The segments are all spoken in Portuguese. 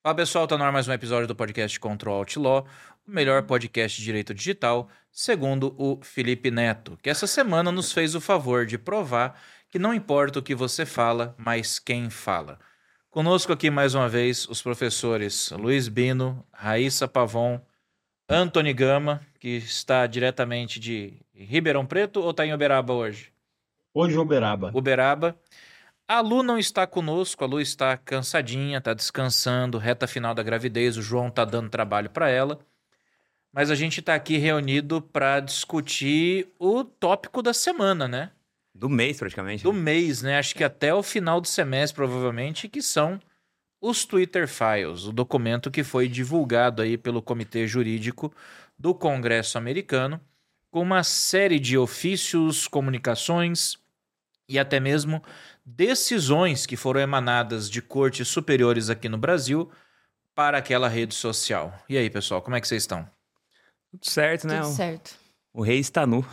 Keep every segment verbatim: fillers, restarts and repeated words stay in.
Fala pessoal, tá no ar mais um episódio do podcast Control Alt Law, o melhor podcast de direito digital, segundo o Felipe Neto, que essa semana nos fez o favor de provar que não importa o que você fala, mas quem fala. Conosco aqui mais uma vez os professores Luiz Bino, Raíssa Pavon, Antony Gama, que está diretamente de Ribeirão Preto ou está em Uberaba hoje? Hoje Uberaba. Uberaba. A Lu não está conosco, a Lu está cansadinha, está descansando, reta final da gravidez, o João está dando trabalho para ela. Mas a gente está aqui reunido para discutir o tópico da semana, né? Do mês, praticamente. Do mês, né? Acho que até o final do semestre, provavelmente, que são os Twitter Files, o documento que foi divulgado aí pelo Comitê Jurídico do Congresso Americano, com uma série de ofícios, comunicações e até mesmo decisões que foram emanadas de cortes superiores aqui no Brasil para aquela rede social. E aí, pessoal, como é que vocês estão? Tudo certo, né? Tudo certo. O, o rei está nu.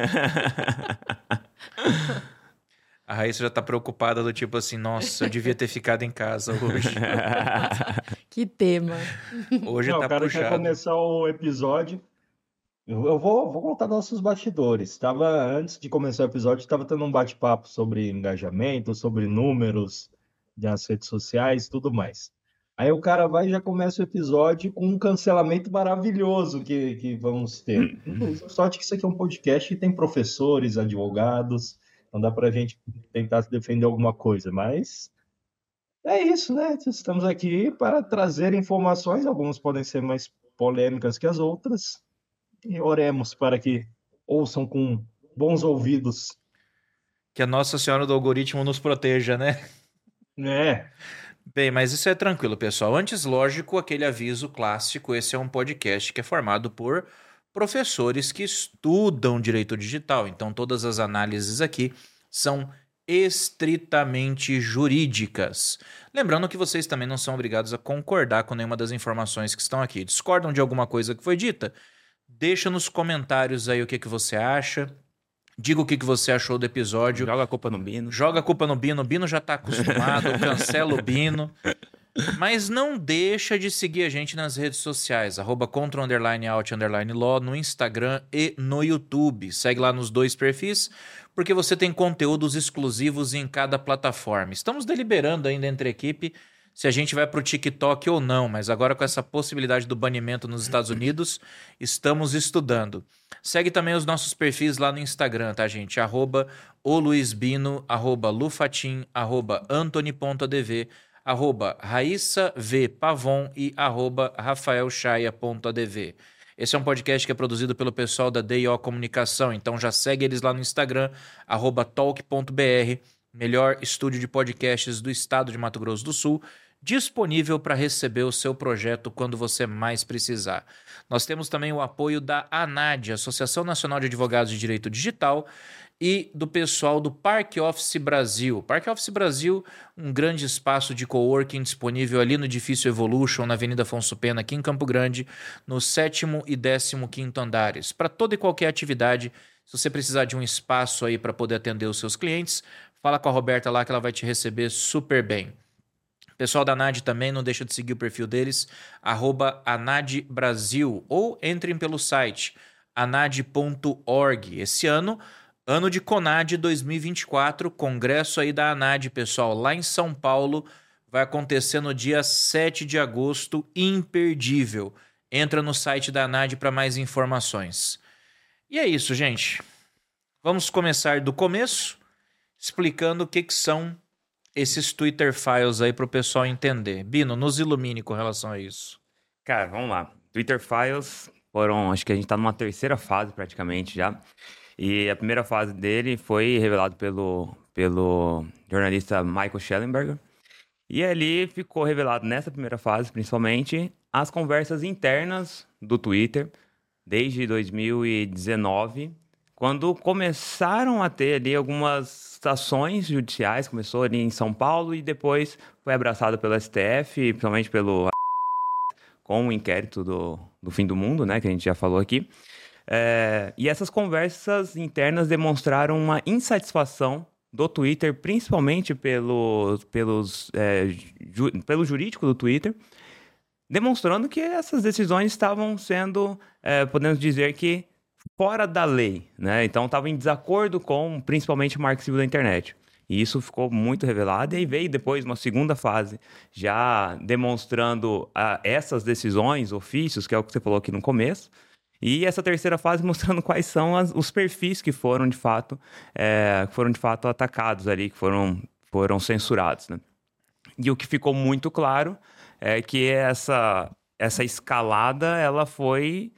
A Raíssa já tá preocupada do tipo assim, nossa, eu devia ter ficado em casa hoje. Que tema. Hoje Não, tá o cara puxado. quer começar o episódio. Eu, eu vou, vou contar nossos bastidores. Tava, antes de começar o episódio, estava tendo um bate-papo sobre engajamento, sobre números das redes sociais e tudo mais. Aí o cara vai e já começa o episódio com um cancelamento maravilhoso que, que vamos ter. Sorte que isso aqui é um podcast que tem professores, advogados, não dá pra gente tentar defender alguma coisa, mas é isso, né? Estamos aqui para trazer informações, algumas podem ser mais polêmicas que as outras, e oremos para que ouçam com bons ouvidos. Que a Nossa Senhora do Algoritmo nos proteja, né? É. Bem, mas isso é tranquilo, pessoal. Antes, lógico, aquele aviso clássico, esse é um podcast que é formado por professores que estudam direito digital. Então, todas as análises aqui são estritamente jurídicas. Lembrando que vocês também não são obrigados a concordar com nenhuma das informações que estão aqui. Discordam de alguma coisa que foi dita? Deixa nos comentários aí o que, que você acha. Diga o que, que você achou do episódio. Joga a culpa no Bino. Joga a culpa no Bino. O Bino já tá acostumado. Cancela o Bino. Mas não deixa de seguir a gente nas redes sociais. Arroba contra underline out underline law no Instagram e no YouTube. Segue lá nos dois perfis, porque você tem conteúdos exclusivos em cada plataforma. Estamos deliberando ainda entre a equipe se a gente vai para o TikTok ou não, mas agora com essa possibilidade do banimento nos Estados Unidos, estamos estudando. Segue também os nossos perfis lá no Instagram, tá, gente? Arroba o Luiz Bino, arroba Lufatim, arroba Antony.adv, arroba Raíssa V Pavon e arroba rafaelchaia.adv. Esse é um podcast que é produzido pelo pessoal da D I O Comunicação, então já segue eles lá no Instagram, arroba talk.br, melhor estúdio de podcasts do estado de Mato Grosso do Sul, disponível para receber o seu projeto quando você mais precisar. Nós temos também o apoio da ANAD, Associação Nacional de Advogados de Direito Digital, e do pessoal do Parque Office Brasil. Parque Office Brasil, um grande espaço de coworking disponível ali no edifício Evolution, na Avenida Afonso Pena, aqui em Campo Grande, no sétimo e décimo quinto andares. Para toda e qualquer atividade, se você precisar de um espaço aí para poder atender os seus clientes, fala com a Roberta lá que ela vai te receber super bem. Pessoal da ANAD também, não deixa de seguir o perfil deles, arroba ANAD Brasil, ou entrem pelo site anad ponto org. Esse ano, ano de CONAD dois mil e vinte e quatro, congresso aí da ANAD, pessoal, lá em São Paulo, vai acontecer no dia sete de agosto, imperdível. Entra no site da ANAD para mais informações. E é isso, gente. Vamos começar do começo, explicando o que, que são esses Twitter Files aí para o pessoal entender. Bino, nos ilumine com relação a isso. Cara, vamos lá. Twitter Files foram, acho que a gente tá numa terceira fase praticamente já. E a primeira fase dele foi revelado pelo, pelo jornalista Michael Schellenberger. E ali ficou revelado nessa primeira fase, principalmente, as conversas internas do Twitter desde dois mil e dezenove, quando começaram a ter ali algumas ações judiciais, começou ali em São Paulo e depois foi abraçado pelo S T F, principalmente pelo com o inquérito do, do fim do mundo, né, que a gente já falou aqui. É, e essas conversas internas demonstraram uma insatisfação do Twitter, principalmente pelo, pelos, é, ju, pelo jurídico do Twitter, demonstrando que essas decisões estavam sendo, é, podemos dizer que, fora da lei, né? Então, estavam em desacordo com, principalmente, o Marco Civil da internet. E isso ficou muito revelado, e aí veio depois uma segunda fase, já demonstrando ah, essas decisões, ofícios, que é o que você falou aqui no começo, e essa terceira fase mostrando quais são as, os perfis que foram, de fato, é, que foram, de fato, atacados ali, que foram, foram censurados, né? E o que ficou muito claro é que essa, essa escalada, ela foi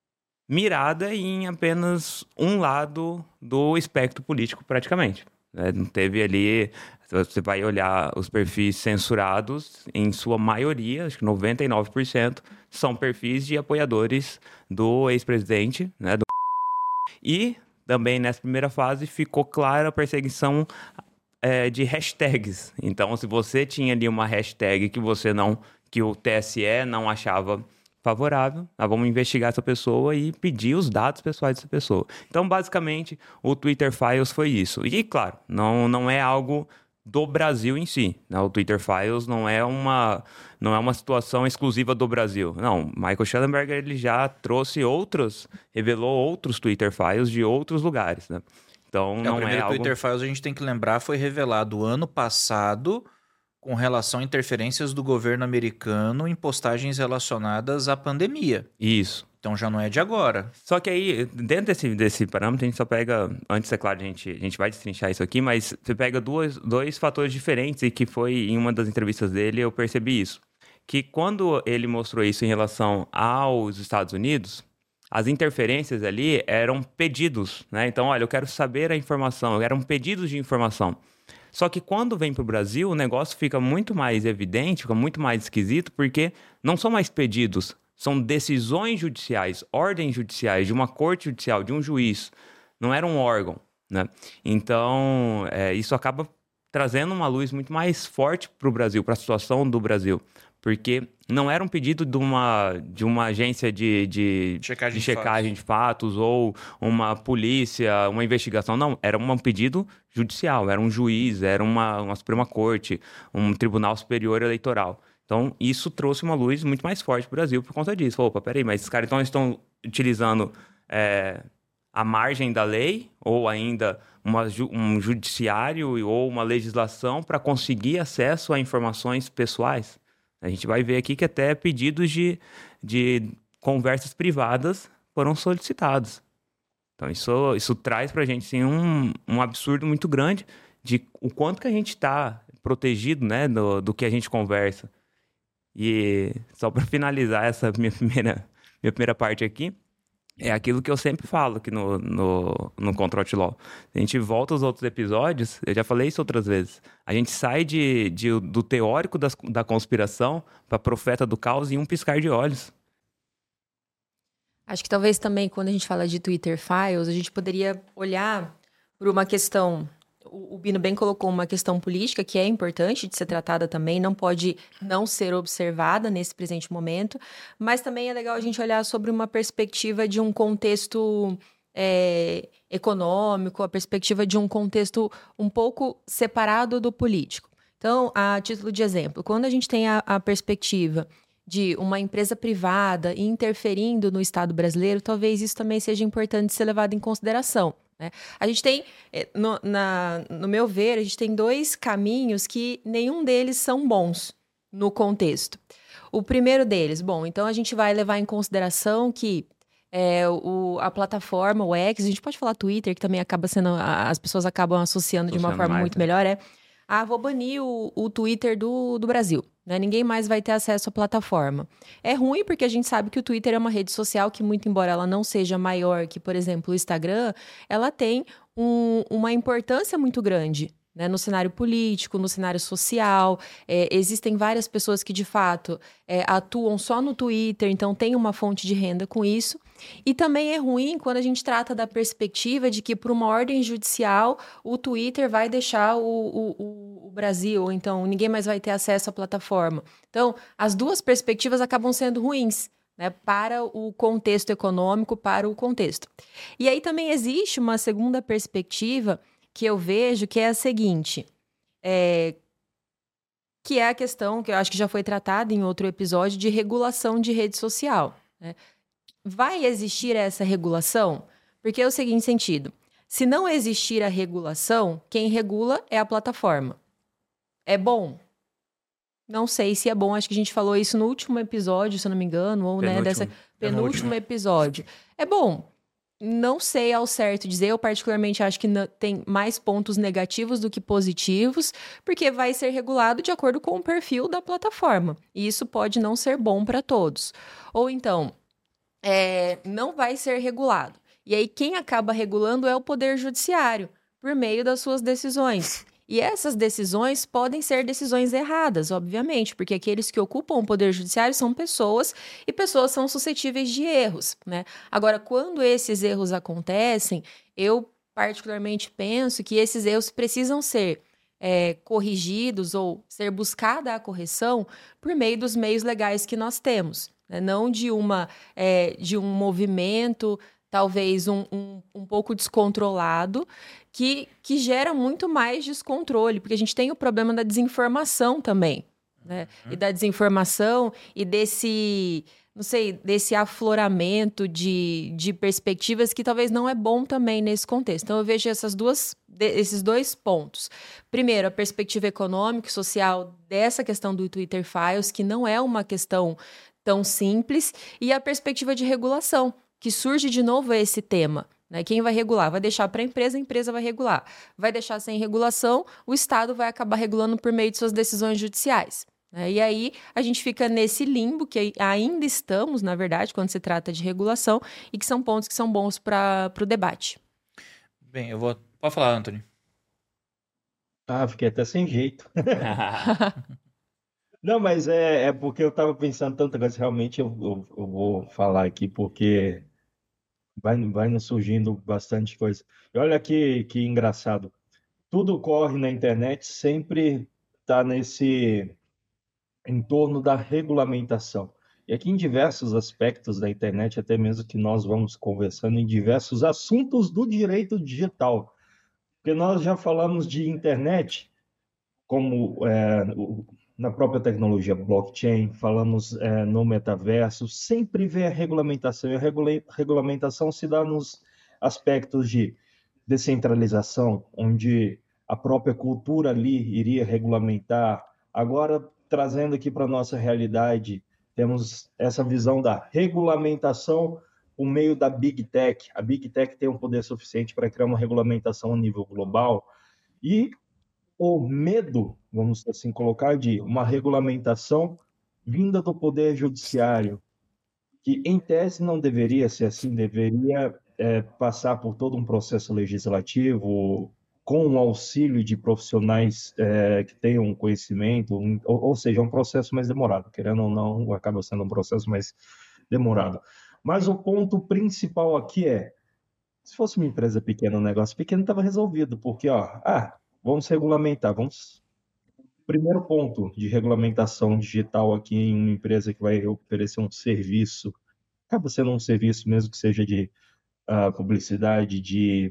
mirada em apenas um lado do espectro político, praticamente. Não teve ali, você vai olhar os perfis censurados, em sua maioria, acho que noventa e nove por cento, são perfis de apoiadores do ex-presidente, né? Do... E também nessa primeira fase ficou clara a perseguição é, de hashtags. Então, se você tinha ali uma hashtag que você não, que o T S E não achava favorável, nós vamos investigar essa pessoa e pedir os dados pessoais dessa pessoa. Então, basicamente, o Twitter Files foi isso. E, claro, não, não é algo do Brasil em si, né? O Twitter Files não é uma, não é uma situação exclusiva do Brasil. Não, Michael Shellenberger ele já trouxe outros, revelou outros Twitter Files de outros lugares, né? Então, é, não o primeiro é algo... Twitter Files, a gente tem que lembrar, foi revelado ano passado com relação a interferências do governo americano em postagens relacionadas à pandemia. Isso. Então já não é de agora. Só que aí, dentro desse, desse parâmetro, a gente só pega... Antes, é claro, a gente, a gente vai destrinchar isso aqui, mas você pega duas, dois fatores diferentes e que foi, em uma das entrevistas dele, eu percebi isso. Que quando ele mostrou isso em relação aos Estados Unidos, as interferências ali eram pedidos, né? Então, olha, eu quero saber a informação, eram pedidos de informação. Só que quando vem para o Brasil, o negócio fica muito mais evidente, fica muito mais esquisito, porque não são mais pedidos, são decisões judiciais, ordens judiciais de uma corte judicial, de um juiz. Não era um órgão, né? Então, é, isso acaba trazendo uma luz muito mais forte para o Brasil, para a situação do Brasil. Porque não era um pedido de uma, de uma agência de, de, checagem, de, checagem de, fatos. de fatos ou uma polícia, uma investigação. Não, era um pedido judicial, era um juiz, era uma, uma Suprema Corte, um Tribunal Superior Eleitoral. Então, isso trouxe uma luz muito mais forte para o Brasil por conta disso. Opa, peraí, mas esses caras então estão utilizando é, a margem da lei ou ainda uma, um judiciário ou uma legislação para conseguir acesso a informações pessoais. A gente vai ver aqui que até pedidos de, de conversas privadas foram solicitados. Então, isso, isso traz para a gente assim, um, um absurdo muito grande de o quanto que a gente está protegido, né, do, do que a gente conversa. E só para finalizar essa minha primeira, minha primeira parte aqui, é aquilo que eu sempre falo aqui no, no, no Control Alt Law. A gente volta aos outros episódios, eu já falei isso outras vezes. A gente sai de, de, do teórico das, da conspiração para profeta do caos em um piscar de olhos. Acho que talvez também, quando a gente fala de Twitter Files, a gente poderia olhar por uma questão... O Bino bem colocou uma questão política que é importante de ser tratada também, não pode não ser observada nesse presente momento, mas também é legal a gente olhar sobre uma perspectiva de um contexto é, econômico, a perspectiva de um contexto um pouco separado do político. Então, a título de exemplo, quando a gente tem a, a perspectiva de uma empresa privada interferindo no Estado brasileiro, talvez isso também seja importante ser levado em consideração. Né? A gente tem, no, na, no meu ver, a gente tem dois caminhos que nenhum deles são bons no contexto. O primeiro deles, bom, então a gente vai levar em consideração que é, o, a plataforma, o X, a gente pode falar Twitter, que também acaba sendo, as pessoas acabam associando, associando de uma forma mais, muito é. melhor, é, ah, vou banir o, o Twitter do, do Brasil. Né? Ninguém mais vai ter acesso à plataforma. É ruim porque a gente sabe que o Twitter é uma rede social que, muito embora ela não seja maior que, por exemplo, o Instagram, ela tem um, uma importância muito grande, né? No cenário político, no cenário social. É, existem várias pessoas que, de fato, é, atuam só no Twitter, então tem uma fonte de renda com isso. E também é ruim quando a gente trata da perspectiva de que, por uma ordem judicial, o Twitter vai deixar o, o, o Brasil, ou então ninguém mais vai ter acesso à plataforma. Então, as duas perspectivas acabam sendo ruins, né, para o contexto econômico, para o contexto. E aí também existe uma segunda perspectiva que eu vejo, que é a seguinte, é, que é a questão que eu acho que já foi tratada em outro episódio de regulação de rede social, né? Vai existir essa regulação? Porque é o seguinte sentido, se não existir a regulação, quem regula é a plataforma. É bom? Não sei se é bom, acho que a gente falou isso no último episódio, se eu não me engano, ou né, dessa penúltimo, penúltimo episódio. É bom. Não sei ao certo dizer, eu particularmente acho que tem mais pontos negativos do que positivos, porque vai ser regulado de acordo com o perfil da plataforma. E isso pode não ser bom para todos. Ou então, é, não vai ser regulado. E aí quem acaba regulando é o Poder Judiciário, por meio das suas decisões. E essas decisões podem ser decisões erradas, obviamente, porque aqueles que ocupam o Poder Judiciário são pessoas e pessoas são suscetíveis de erros, né? Agora, quando esses erros acontecem, eu particularmente penso que esses erros precisam ser é, corrigidos ou ser buscada a correção por meio dos meios legais que nós temos, né? Não de, uma, é, de um movimento, talvez um, um, um pouco descontrolado, que, que gera muito mais descontrole, porque a gente tem o problema da desinformação também, né? Uhum. E da desinformação e desse, não sei, desse afloramento de, de perspectivas que talvez não é bom também nesse contexto. Então, eu vejo essas duas, esses dois pontos. Primeiro, a perspectiva econômica e social dessa questão do Twitter Files, que não é uma questão tão simples, e a perspectiva de regulação, que surge de novo esse tema, né? Quem vai regular? Vai deixar para a empresa, a empresa vai regular. Vai deixar sem regulação, o Estado vai acabar regulando por meio de suas decisões judiciais, né? E aí a gente fica nesse limbo que ainda estamos, na verdade, quando se trata de regulação, e que são pontos que são bons para o debate. Bem, eu vou... Pode falar, Anthony. Ah, fiquei até sem jeito. Não, mas é, é porque eu estava pensando tanta coisa, realmente eu, eu, eu vou falar aqui, porque vai, vai nos surgindo bastante coisa. E olha que, que engraçado, tudo ocorre na internet, sempre está nesse entorno da regulamentação. E aqui em diversos aspectos da internet, até mesmo que nós vamos conversando em diversos assuntos do direito digital, porque nós já falamos de internet, como é, o na própria tecnologia blockchain, falamos é, no metaverso, sempre vem a regulamentação, e a regula regulamentação se dá nos aspectos de descentralização, onde a própria cultura ali iria regulamentar. Agora, trazendo aqui para a nossa realidade, temos essa visão da regulamentação por meio da Big Tech. A Big Tech tem um poder suficiente para criar uma regulamentação a nível global, e o medo, vamos assim colocar, de uma regulamentação vinda do Poder Judiciário, que em tese não deveria ser assim, deveria é, passar por todo um processo legislativo com o auxílio de profissionais é, que tenham conhecimento, um, ou, ou seja, um processo mais demorado, querendo ou não, acaba sendo um processo mais demorado. Mas o ponto principal aqui é, se fosse uma empresa pequena, um negócio pequeno, estava resolvido, porque, ó, ah, vamos regulamentar, vamos... Primeiro ponto de regulamentação digital aqui em uma empresa que vai oferecer um serviço, acaba sendo um serviço mesmo que seja de uh, publicidade, de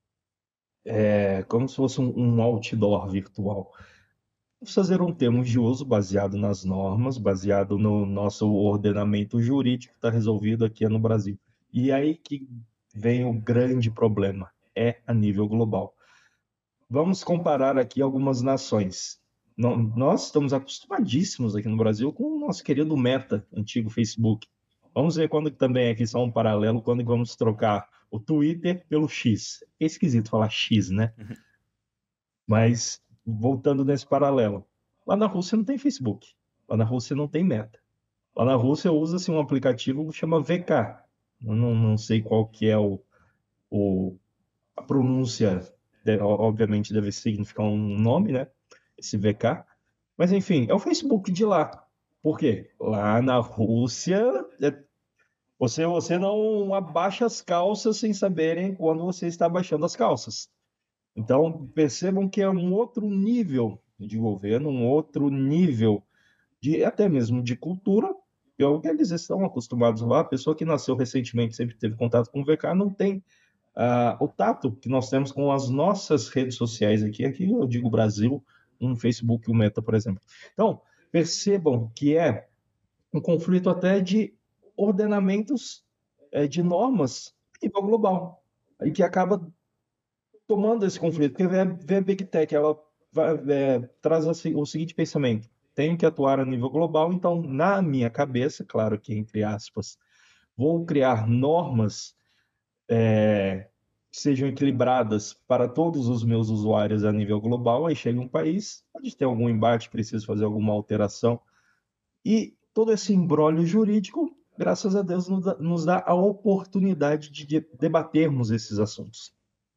é, como se fosse um, um outdoor virtual. Vamos fazer um termo de uso baseado nas normas, baseado no nosso ordenamento jurídico que está resolvido aqui no Brasil. E aí que vem o grande problema, é a nível global. Vamos comparar aqui algumas nações. Nós estamos acostumadíssimos aqui no Brasil com o nosso querido Meta, antigo Facebook. Vamos ver quando também aqui só um paralelo, quando vamos trocar o Twitter pelo X. É esquisito falar X, né? Uhum. Mas, voltando nesse paralelo, lá na Rússia não tem Facebook, lá na Rússia não tem Meta. Lá na Rússia usa-se um aplicativo que chama V K. Eu não, não sei qual que é o, o, a pronúncia, obviamente deve significar um nome, né? Esse V K, mas enfim, é o Facebook de lá. Por quê? Lá na Rússia, é... você, você não abaixa as calças sem saberem quando você está abaixando as calças. Então, percebam que é um outro nível de governo, um outro nível de até mesmo de cultura, que é o que eles estão acostumados lá. A pessoa que nasceu recentemente, sempre teve contato com o V K, não tem uh, o tato que nós temos com as nossas redes sociais aqui. Aqui eu digo Brasil, um Facebook, um Meta, por exemplo. Então, percebam que é um conflito até de ordenamentos, é, de normas a nível global, e que acaba tomando esse conflito, porque a Big Tech, ela vai, é, traz assim, o seguinte pensamento: tenho que atuar a nível global, então, na minha cabeça, claro que entre aspas, vou criar normas é, que sejam equilibradas para todos os meus usuários a nível global. Aí chega um país, pode ter algum embate, preciso fazer alguma alteração, e todo esse imbróglio jurídico, graças a Deus, nos dá, nos dá a oportunidade de debatermos esses assuntos.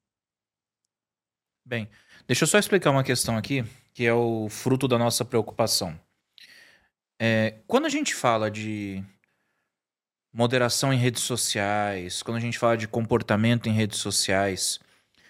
Bem, deixa eu só explicar uma questão aqui, que é o fruto da nossa preocupação. É, quando a gente fala de moderação em redes sociais, quando a gente fala de comportamento em redes sociais,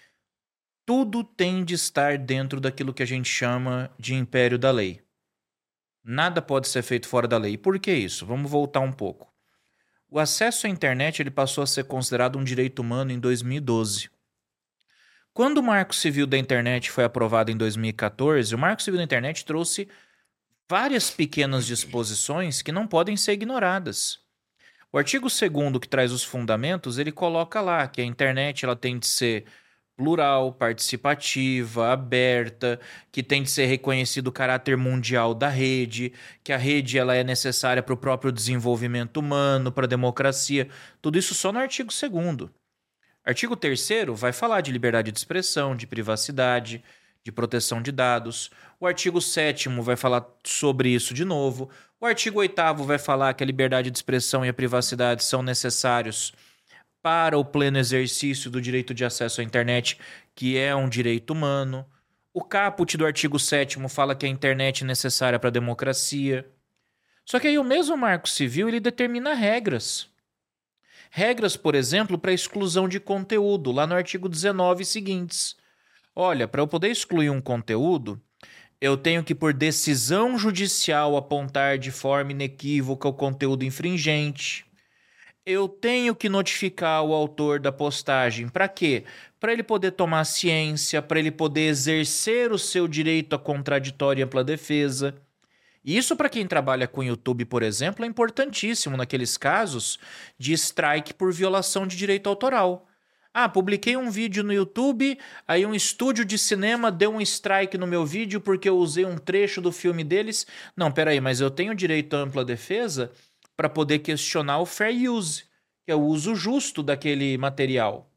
tudo tem de estar dentro daquilo que a gente chama de império da lei. Nada pode ser feito fora da lei. E por que isso? Vamos voltar um pouco. O acesso à internet ele passou a ser considerado um direito humano em dois mil e doze. Quando o Marco Civil da Internet foi aprovado em dois mil e quatorze, o Marco Civil da Internet trouxe várias pequenas disposições que não podem ser ignoradas. O artigo segundo, que traz os fundamentos, ele coloca lá que a internet ela tem de ser plural, participativa, aberta, que tem de ser reconhecido o caráter mundial da rede, que a rede ela é necessária para o próprio desenvolvimento humano, para a democracia. Tudo isso só no artigo segundo. Artigo terceiro vai falar de liberdade de expressão, de privacidade, de proteção de dados. O artigo sétimo vai falar sobre isso de novo. O artigo oitavo vai falar que a liberdade de expressão e a privacidade são necessários para o pleno exercício do direito de acesso à internet, que é um direito humano. O caput do artigo sétimo fala que a internet é necessária para a democracia. Só que aí o mesmo Marco Civil ele determina regras. Regras, por exemplo, para exclusão de conteúdo, lá no artigo dezenove seguintes. Olha, para eu poder excluir um conteúdo, eu tenho que, por decisão judicial, apontar de forma inequívoca o conteúdo infringente. Eu tenho que notificar o autor da postagem. Para quê? Para ele poder tomar ciência, para ele poder exercer o seu direito à contraditória e ampla defesa. E isso, para quem trabalha com YouTube, por exemplo, é importantíssimo naqueles casos de strike por violação de direito autoral. Ah, publiquei um vídeo no YouTube, aí um estúdio de cinema deu um strike no meu vídeo porque eu usei um trecho do filme deles. Não, peraí, mas eu tenho direito à ampla defesa para poder questionar o fair use, que é o uso justo daquele material.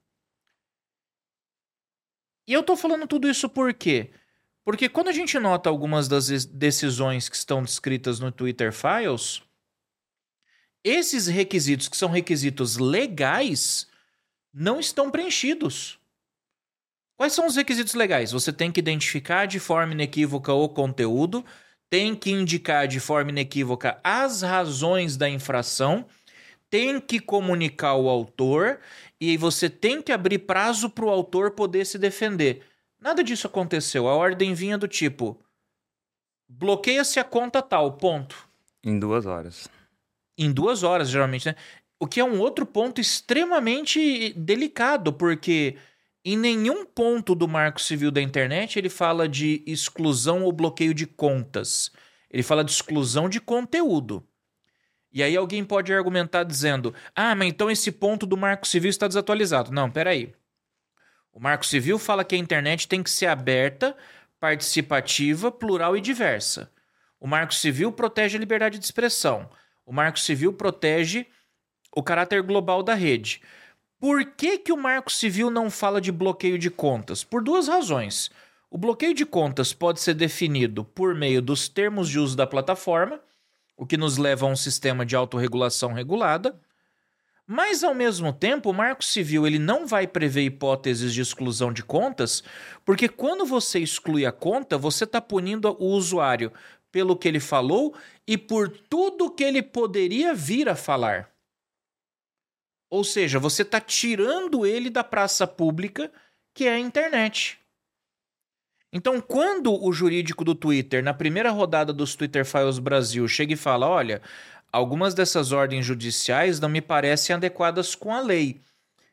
E eu tô falando tudo isso por quê? Porque quando a gente nota algumas das decisões que estão descritas no Twitter Files, esses requisitos, que são requisitos legais, não estão preenchidos. Quais são os requisitos legais? Você tem que identificar de forma inequívoca o conteúdo, tem que indicar de forma inequívoca as razões da infração, tem que comunicar o autor e você tem que abrir prazo para o autor poder se defender. Nada disso aconteceu. A ordem vinha do tipo: bloqueia-se a conta tal, ponto. Em duas horas. Em duas horas, geralmente, né? O que é um outro ponto extremamente delicado, porque em nenhum ponto do Marco Civil da Internet ele fala de exclusão ou bloqueio de contas. Ele fala de exclusão de conteúdo. E aí alguém pode argumentar dizendo: ah, mas então esse ponto do Marco Civil está desatualizado. Não, peraí. O Marco Civil fala que a internet tem que ser aberta, participativa, plural e diversa. O Marco Civil protege a liberdade de expressão. O Marco Civil protege o caráter global da rede. Por que que o Marco Civil não fala de bloqueio de contas? Por duas razões. O bloqueio de contas pode ser definido por meio dos termos de uso da plataforma, o que nos leva a um sistema de autorregulação regulada. Mas, ao mesmo tempo, o Marco Civil ele não vai prever hipóteses de exclusão de contas, porque quando você exclui a conta, você está punindo o usuário pelo que ele falou e por tudo que ele poderia vir a falar. Ou seja, você está tirando ele da praça pública, que é a internet. Então, quando o jurídico do Twitter, na primeira rodada dos Twitter Files Brasil, chega e fala: olha, algumas dessas ordens judiciais não me parecem adequadas com a lei,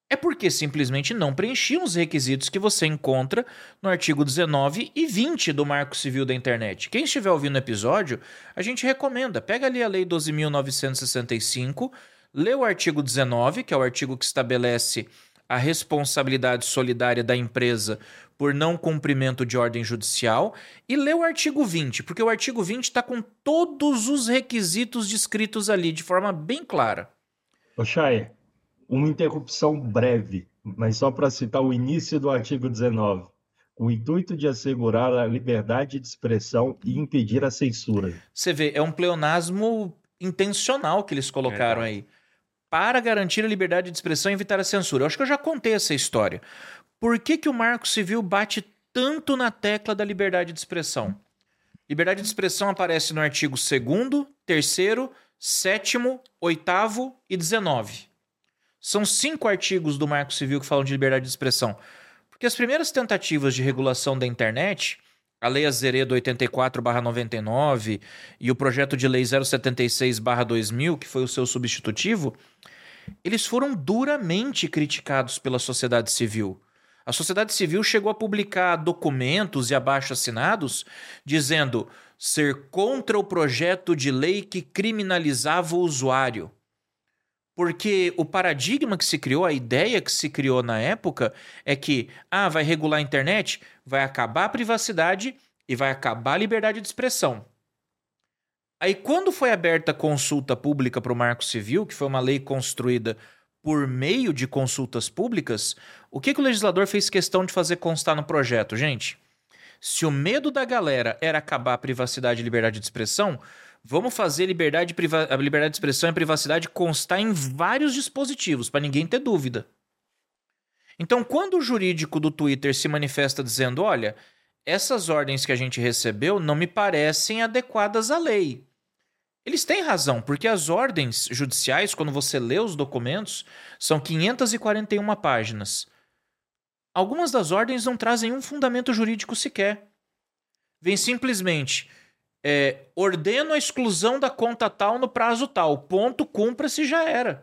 É porque simplesmente não preenchiam os requisitos que você encontra no artigo dezenove e vinte do Marco Civil da Internet. Quem estiver ouvindo o episódio, a gente recomenda. Pega ali a Lei doze mil novecentos e sessenta e cinco, lê o artigo dezenove, que é o artigo que estabelece a responsabilidade solidária da empresa por não cumprimento de ordem judicial, e lê o artigo vinte, porque o artigo vinte está com todos os requisitos descritos ali, de forma bem clara. Ô, Chay, uma interrupção breve, mas só para citar o início do artigo dezenove. Com o intuito de assegurar a liberdade de expressão e impedir a censura. Você vê, é um pleonasmo intencional que eles colocaram aí. Para garantir a liberdade de expressão e evitar a censura. Eu acho que eu já contei essa história. Por que que o Marco Civil bate tanto na tecla da liberdade de expressão? Liberdade de expressão aparece no artigo segundo, terceiro, sétimo, oitavo e dezenove. São cinco artigos do Marco Civil que falam de liberdade de expressão. Porque as primeiras tentativas de regulação da internet, a Lei Azeredo oitenta e quatro barra noventa e nove e o projeto de Lei zero setenta e seis barra dois mil, que foi o seu substitutivo, eles foram duramente criticados pela sociedade civil. A sociedade civil chegou a publicar documentos e abaixo-assinados dizendo ser contra o projeto de lei que criminalizava o usuário. Porque o paradigma que se criou, a ideia que se criou na época é que, ah, vai regular a internet, vai acabar a privacidade e vai acabar a liberdade de expressão. Aí, quando foi aberta a consulta pública para o Marco Civil, que foi uma lei construída por meio de consultas públicas, o que, que o legislador fez questão de fazer constar no projeto? Gente, se o medo da galera era acabar a privacidade e liberdade de expressão, vamos fazer liberdade, priva... a liberdade de expressão e a privacidade constar em vários dispositivos, para ninguém ter dúvida. Então, quando o jurídico do Twitter se manifesta dizendo, olha, essas ordens que a gente recebeu não me parecem adequadas à lei. Eles têm razão, porque as ordens judiciais, quando você lê os documentos, são quinhentas e quarenta e uma páginas. Algumas das ordens não trazem um fundamento jurídico sequer. Vem simplesmente... É, ordeno a exclusão da conta tal no prazo tal. Ponto, cumpra-se, já era.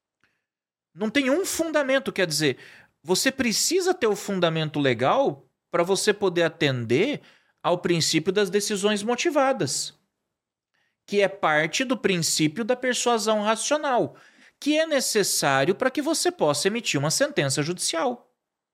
Não tem um fundamento, quer dizer, você precisa ter o fundamento legal para você poder atender ao princípio das decisões motivadas, que é parte do princípio da persuasão racional, que é necessário para que você possa emitir uma sentença judicial.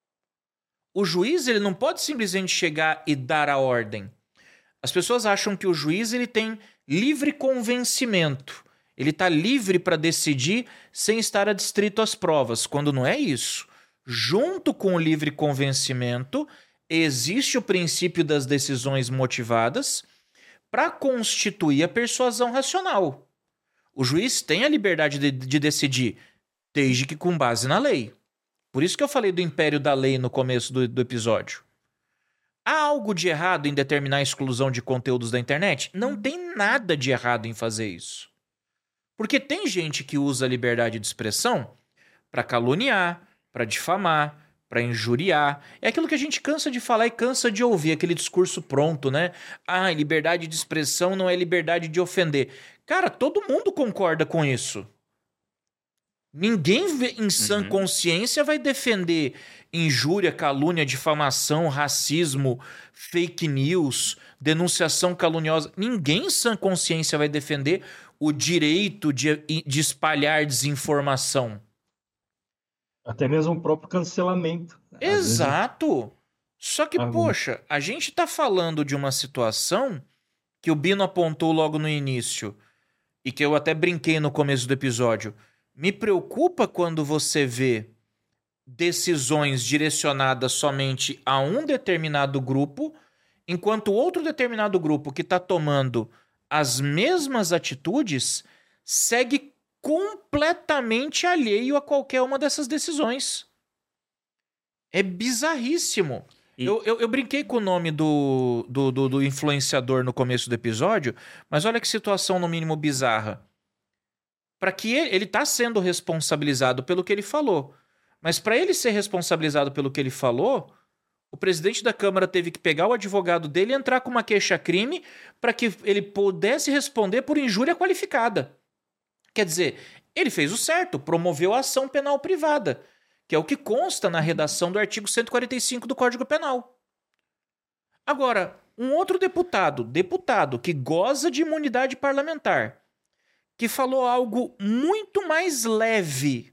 O juiz ele não pode simplesmente chegar e dar a ordem. As pessoas acham que o juiz ele tem livre convencimento. Ele está livre para decidir sem estar adstrito às provas, quando não é isso. Junto com o livre convencimento, existe o princípio das decisões motivadas para constituir a persuasão racional. O juiz tem a liberdade de, de decidir, desde que com base na lei. Por isso que eu falei do império da lei no começo do, do episódio. Há algo de errado em determinar a exclusão de conteúdos da internet? Não tem nada de errado em fazer isso. Porque tem gente que usa a liberdade de expressão para caluniar, para difamar, para injuriar. É aquilo que a gente cansa de falar e cansa de ouvir, aquele discurso pronto, né? Ah, liberdade de expressão não é liberdade de ofender. Cara, todo mundo concorda com isso. Ninguém em sã uhum. consciência vai defender injúria, calúnia, difamação, racismo, fake news, denunciação caluniosa. Ninguém em sã consciência vai defender o direito de, de espalhar desinformação. Até mesmo o próprio cancelamento. Exato. Vezes... Só que, ah, poxa, a gente tá falando de uma situação que o Bino apontou logo no início e que eu até brinquei no começo do episódio. Me preocupa quando você vê decisões direcionadas somente a um determinado grupo, enquanto outro determinado grupo que está tomando as mesmas atitudes segue completamente alheio a qualquer uma dessas decisões. É bizarríssimo. E... Eu, eu, eu brinquei com o nome do, do, do, do influenciador no começo do episódio, mas olha que situação no mínimo bizarra. Para que ele, ele tá sendo responsabilizado pelo que ele falou. Mas para ele ser responsabilizado pelo que ele falou, o presidente da Câmara teve que pegar o advogado dele e entrar com uma queixa-crime para que ele pudesse responder por injúria qualificada. Quer dizer, ele fez o certo, promoveu a ação penal privada, que é o que consta na redação do artigo cento e quarenta e cinco do Código Penal. Agora, um outro deputado, deputado que goza de imunidade parlamentar, que falou algo muito mais leve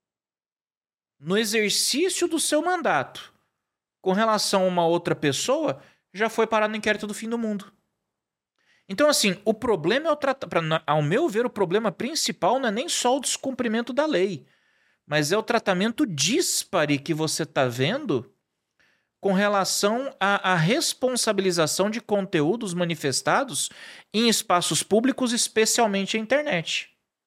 no exercício do seu mandato com relação a uma outra pessoa, já foi parar no inquérito do fim do mundo. Então, assim, o problema é o tratamento. Ao meu ver, o problema principal não é nem só o descumprimento da lei, mas é o tratamento díspare que você está vendo com relação à, à responsabilização de conteúdos manifestados em espaços públicos, especialmente a internet.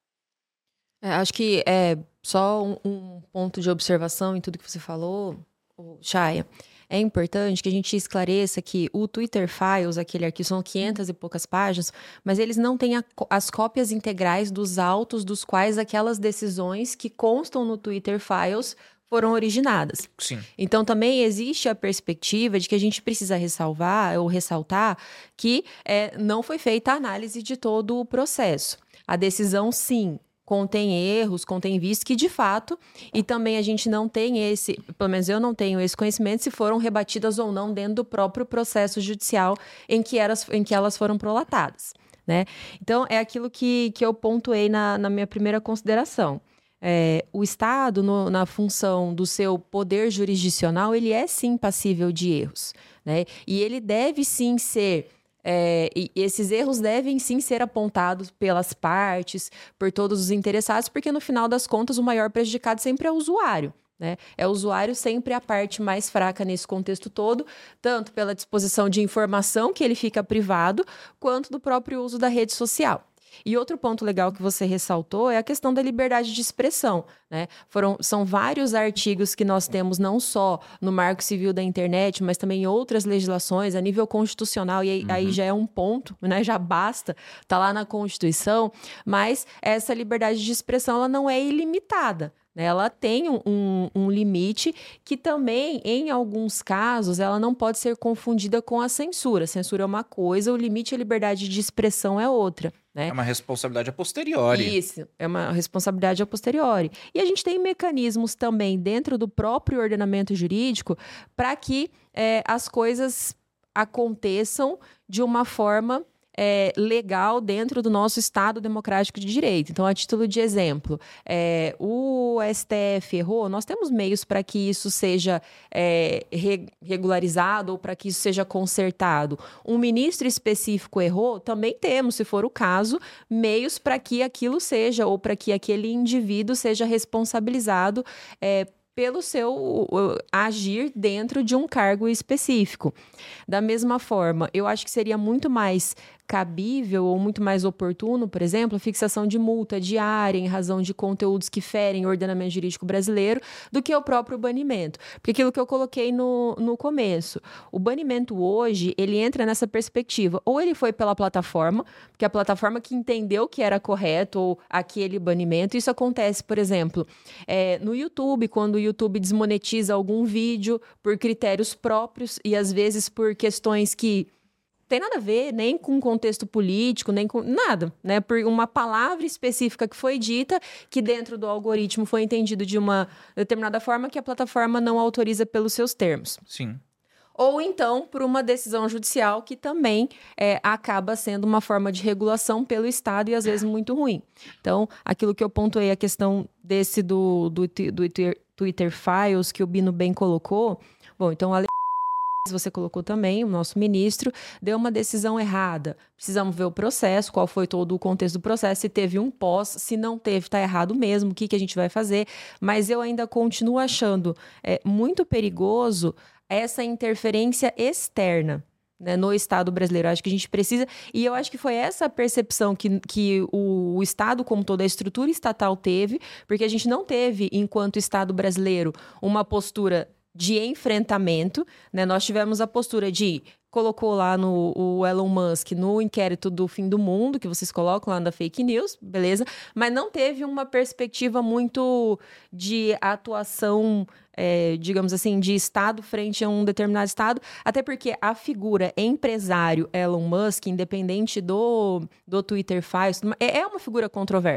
É, acho que é só um, um ponto de observação em tudo que você falou, Chaya. É importante que a gente esclareça que o Twitter Files, aquele arquivo, são quinhentas e poucas páginas, mas eles não têm a, as cópias integrais dos autos dos quais aquelas decisões que constam no Twitter Files foram originadas. Sim. Então, também existe a perspectiva de que a gente precisa ressalvar ou ressaltar que é, não foi feita a análise de todo o processo. A decisão, sim, contém erros, contém vícios que, de fato, e também a gente não tem esse, pelo menos eu não tenho esse conhecimento, se foram rebatidas ou não dentro do próprio processo judicial em que elas, em que elas foram prolatadas, né? Então, é aquilo que, que eu pontuei na, na minha primeira consideração. É, o Estado, no, na função do seu poder jurisdicional, ele é, sim, passível de erros, né? E ele deve, sim, ser... É, e esses erros devem sim ser apontados pelas partes, por todos os interessados, porque no final das contas o maior prejudicado sempre é o usuário, né? É o usuário sempre a parte mais fraca nesse contexto todo, tanto pela disposição de informação que ele fica privado, quanto do próprio uso da rede social. E outro ponto legal que você ressaltou é a questão da liberdade de expressão, né? Foram, são vários artigos que nós temos não só no Marco Civil da Internet, mas também em outras legislações a nível constitucional, e aí, uhum. aí já é um ponto, né? Já basta, tá lá na Constituição, mas essa liberdade de expressão ela não é ilimitada. Ela tem um, um limite que também, em alguns casos, ela não pode ser confundida com a censura. A censura é uma coisa, o limite à liberdade de expressão é outra, né? É uma responsabilidade a posteriori. Isso, é uma responsabilidade a posteriori. E a gente tem mecanismos também dentro do próprio ordenamento jurídico para que é, as coisas aconteçam de uma forma... É, legal dentro do nosso Estado democrático de direito. Então, a título de exemplo, é, o S T F errou, nós temos meios para que isso seja é, re- regularizado ou para que isso seja consertado. Um ministro específico errou, também temos, se for o caso, meios para que aquilo seja, ou para que aquele indivíduo seja responsabilizado é, pelo seu uh, agir dentro de um cargo específico. Da mesma forma, eu acho que seria muito mais cabível ou muito mais oportuno, por exemplo, a fixação de multa diária em razão de conteúdos que ferem o ordenamento jurídico brasileiro do que o próprio banimento. Porque aquilo que eu coloquei no, no começo, o banimento hoje, ele entra nessa perspectiva. Ou ele foi pela plataforma, porque a plataforma que entendeu que era correto ou aquele banimento, isso acontece, por exemplo, é, no YouTube, quando o YouTube desmonetiza algum vídeo por critérios próprios e às vezes por questões que tem nada a ver nem com contexto político, nem com nada, né? Por uma palavra específica que foi dita, que dentro do algoritmo foi entendido de uma determinada forma que a plataforma não autoriza pelos seus termos. Sim. Ou então por uma decisão judicial que também é, acaba sendo uma forma de regulação pelo Estado e às vezes muito ruim. Então, aquilo que eu pontuei, a questão desse do, do, do Twitter Files, que o Bino bem colocou, bom, então a você colocou também, o nosso ministro, deu uma decisão errada. Precisamos ver o processo, qual foi todo o contexto do processo, se teve um pós, se não teve, está errado mesmo, o que, que a gente vai fazer. Mas eu ainda continuo achando é, muito perigoso essa interferência externa, né, no Estado brasileiro. Eu acho que a gente precisa... E eu acho que foi essa a percepção que, que o, o Estado, como toda a estrutura estatal, teve, porque a gente não teve, enquanto Estado brasileiro, uma postura de enfrentamento, né? Nós tivemos a postura de... Colocou lá no o Elon Musk no inquérito do fim do mundo, que vocês colocam lá na fake news, beleza? Mas não teve uma perspectiva muito de atuação, é, digamos assim, de Estado frente a um determinado Estado, até porque a figura empresário Elon Musk, independente do, do Twitter Files, é uma figura controversa.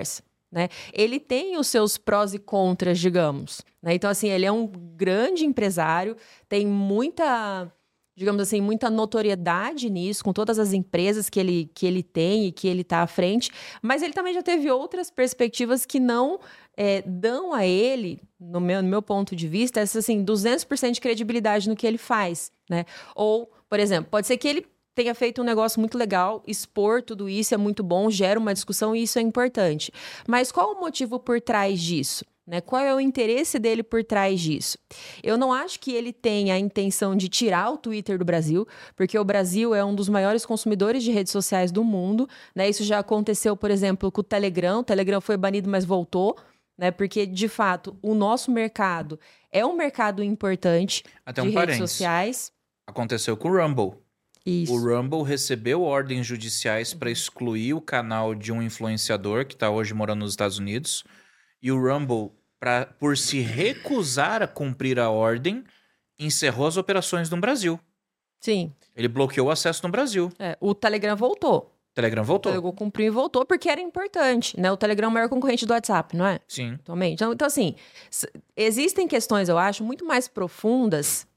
né? Ele tem os seus prós e contras, digamos, né? Então, assim, ele é um grande empresário, tem muita, digamos assim, muita notoriedade nisso, com todas as empresas que ele, que ele tem e que ele está à frente, mas ele também já teve outras perspectivas que não é, dão a ele, no meu, no meu ponto de vista, essa, assim, duzentos por cento de credibilidade no que ele faz, né? Ou, por exemplo, pode ser que ele tenha feito um negócio muito legal, expor tudo isso é muito bom, gera uma discussão e isso é importante. Mas qual o motivo por trás disso? Né? Qual é o interesse dele por trás disso? Eu não acho que ele tenha a intenção de tirar o Twitter do Brasil, porque o Brasil é um dos maiores consumidores de redes sociais do mundo, né? Isso já aconteceu, por exemplo, com o Telegram. O Telegram foi banido, mas voltou, né? Porque, de fato, o nosso mercado é um mercado importante Até um de redes parênteses. sociais. Aconteceu com o Rumble. Isso. O Rumble recebeu ordens judiciais para excluir o canal de um influenciador que está hoje morando nos Estados Unidos. E o Rumble, pra, por se recusar a cumprir a ordem, encerrou as operações no Brasil. Sim. Ele bloqueou o acesso no Brasil. É, o Telegram voltou. O Telegram voltou. O Telegram cumpriu e voltou porque era importante, né? O Telegram é o maior concorrente do WhatsApp, não é? Sim. Atualmente. Então, então, assim, s- existem questões, eu acho, muito mais profundas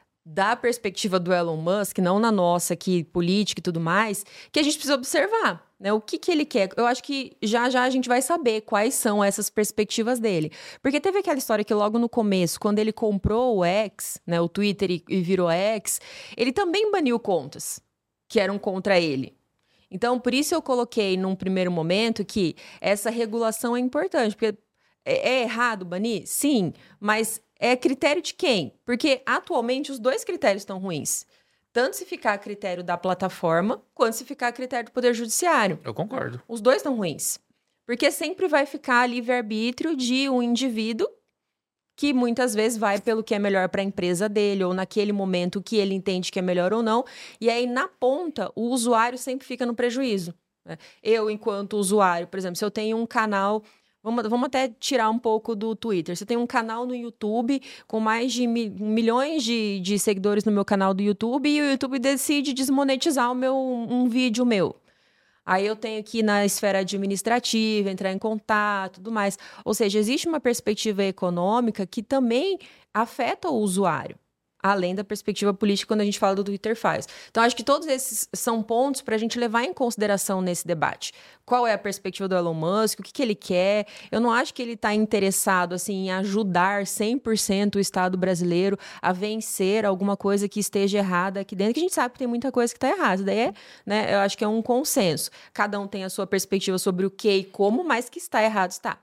da perspectiva do Elon Musk, não na nossa aqui, política e tudo mais, que a gente precisa observar, né? O que que ele quer. Eu acho que já já a gente vai saber quais são essas perspectivas dele. Porque teve aquela história que logo no começo, quando ele comprou o X, né, o Twitter e, e virou X, ele também baniu contas que eram contra ele. Então, por isso eu coloquei num primeiro momento que essa regulação é importante, porque é, é errado banir? Sim, mas é critério de quem? Porque atualmente os dois critérios estão ruins. Tanto se ficar a critério da plataforma, quanto se ficar a critério do Poder Judiciário. Eu concordo. Os dois estão ruins. Porque sempre vai ficar a livre-arbítrio de um indivíduo que muitas vezes vai pelo que é melhor para a empresa dele, ou naquele momento que ele entende que é melhor ou não. E aí, na ponta, o usuário sempre fica no prejuízo, né? Eu, enquanto usuário, por exemplo, se eu tenho um canal... Vamos, vamos até tirar um pouco do Twitter. Você tem um canal no YouTube com mais de mi- milhões de, de seguidores no meu canal do YouTube e o YouTube decide desmonetizar o meu, um vídeo meu. Aí eu tenho que ir na esfera administrativa, entrar em contato, tudo mais. Ou seja, existe uma perspectiva econômica que também afeta o usuário, além da perspectiva política quando a gente fala do Twitter Files. Então, acho que todos esses são pontos para a gente levar em consideração nesse debate. Qual é a perspectiva do Elon Musk? O que, que ele quer? Eu não acho que ele está interessado assim, em ajudar cem por cento o Estado brasileiro a vencer alguma coisa que esteja errada aqui dentro, que a gente sabe que tem muita coisa que está errada. Daí é, né, eu acho que é um consenso. Cada um tem a sua perspectiva sobre o que e como, mas que está errado está.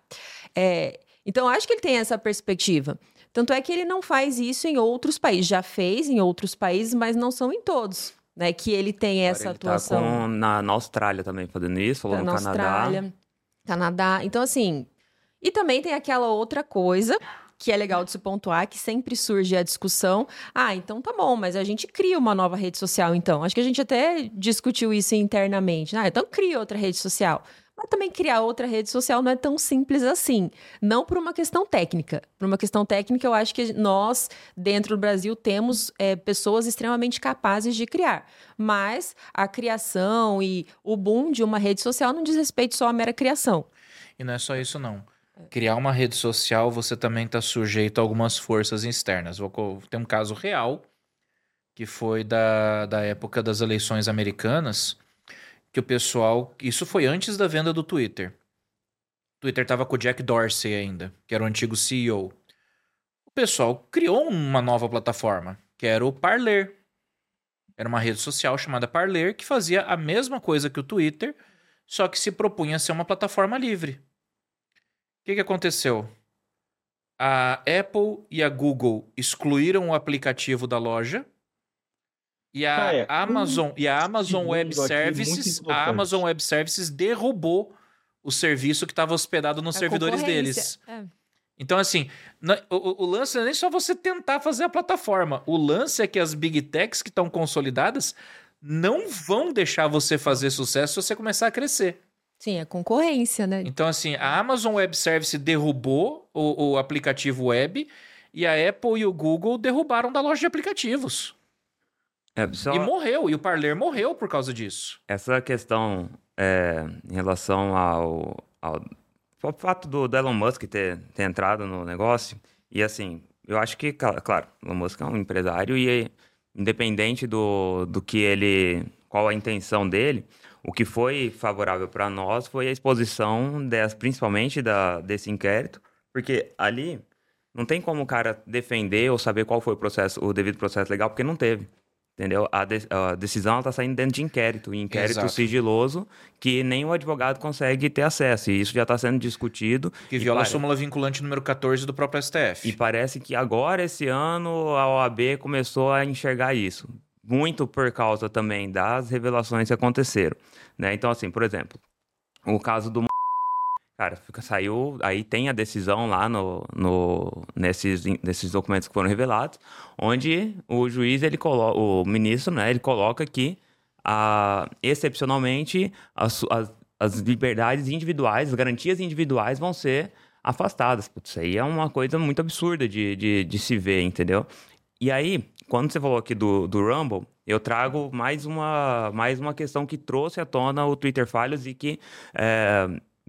É, então, eu acho que ele tem essa perspectiva. Tanto é que ele não faz isso em outros países. Já fez em outros países, mas não são em todos, né? Que ele tem essa Agora ele atuação. Tá com, na, na Austrália também fazendo isso, falou Tá no na Canadá. Austrália, Canadá. Então, assim... E também tem aquela outra coisa que é legal de se pontuar, que sempre surge a discussão. Ah, então tá bom, mas a gente cria uma nova rede social, então. Acho que a gente até discutiu isso internamente. Ah, então cria outra rede social. Mas também criar outra rede social não é tão simples assim. Não por uma questão técnica. Por uma questão técnica, eu acho que nós, dentro do Brasil, temos é, pessoas extremamente capazes de criar. Mas a criação e o boom de uma rede social não diz respeito só à mera criação. E não é só isso, não. Criar uma rede social, você também está sujeito a algumas forças externas. Vou co- Tem um caso real, que foi da, da época das eleições americanas, que o pessoal... Isso foi antes da venda do Twitter. O Twitter estava com o Jack Dorsey ainda, que era o antigo C E O. O pessoal criou uma nova plataforma, que era o Parler. Era uma rede social chamada Parler, que fazia a mesma coisa que o Twitter, só que se propunha a ser uma plataforma livre. O que, que aconteceu? A Apple e a Google excluíram o aplicativo da loja e a Caia, Amazon e a Amazon segundo Web aqui, muito Services, a importante. Amazon Web Services derrubou o serviço que estava hospedado nos A servidores concorrência. deles. É. Então, assim, na- o, o lance não é nem só você tentar fazer a plataforma. O lance é que as Big Techs que estão consolidadas não vão deixar você fazer sucesso se você começar a crescer. Sim, é concorrência, né? Então, assim, a Amazon Web Service derrubou o, o aplicativo web e a Apple e o Google derrubaram da loja de aplicativos. É, só E morreu, e o Parler morreu por causa disso. essa questão é, em relação ao, ao o fato do, do Elon Musk ter, ter entrado no negócio, e assim, eu acho que, claro, o Elon Musk é um empresário e independente do, do que ele, qual a intenção dele, o que foi favorável para nós foi a exposição, des, principalmente da, desse inquérito, porque ali não tem como o cara defender ou saber qual foi o processo, o devido processo legal, porque não teve. Entendeu? A, de, a decisão está saindo dentro de inquérito, e inquérito Exato. sigiloso, que nem o advogado consegue ter acesso. E isso já está sendo discutido. Que viola pare... a súmula vinculante número quatorze do próprio S T F. E parece que agora, esse ano, a O A B começou a enxergar isso. Muito por causa também das revelações que aconteceram. Né? Então, assim, por exemplo, o caso do... Cara, fica, saiu, aí tem a decisão lá no, no, nesses, nesses documentos que foram revelados, onde o juiz, ele coloca, o ministro, né, ele coloca que, a, excepcionalmente, as, as, as liberdades individuais, as garantias individuais vão ser afastadas. Putz, isso aí é uma coisa muito absurda de, de, de se ver, entendeu? E aí, quando você falou aqui do, do Rumble, eu trago mais uma, mais uma questão que trouxe à tona o Twitter Files e que... É,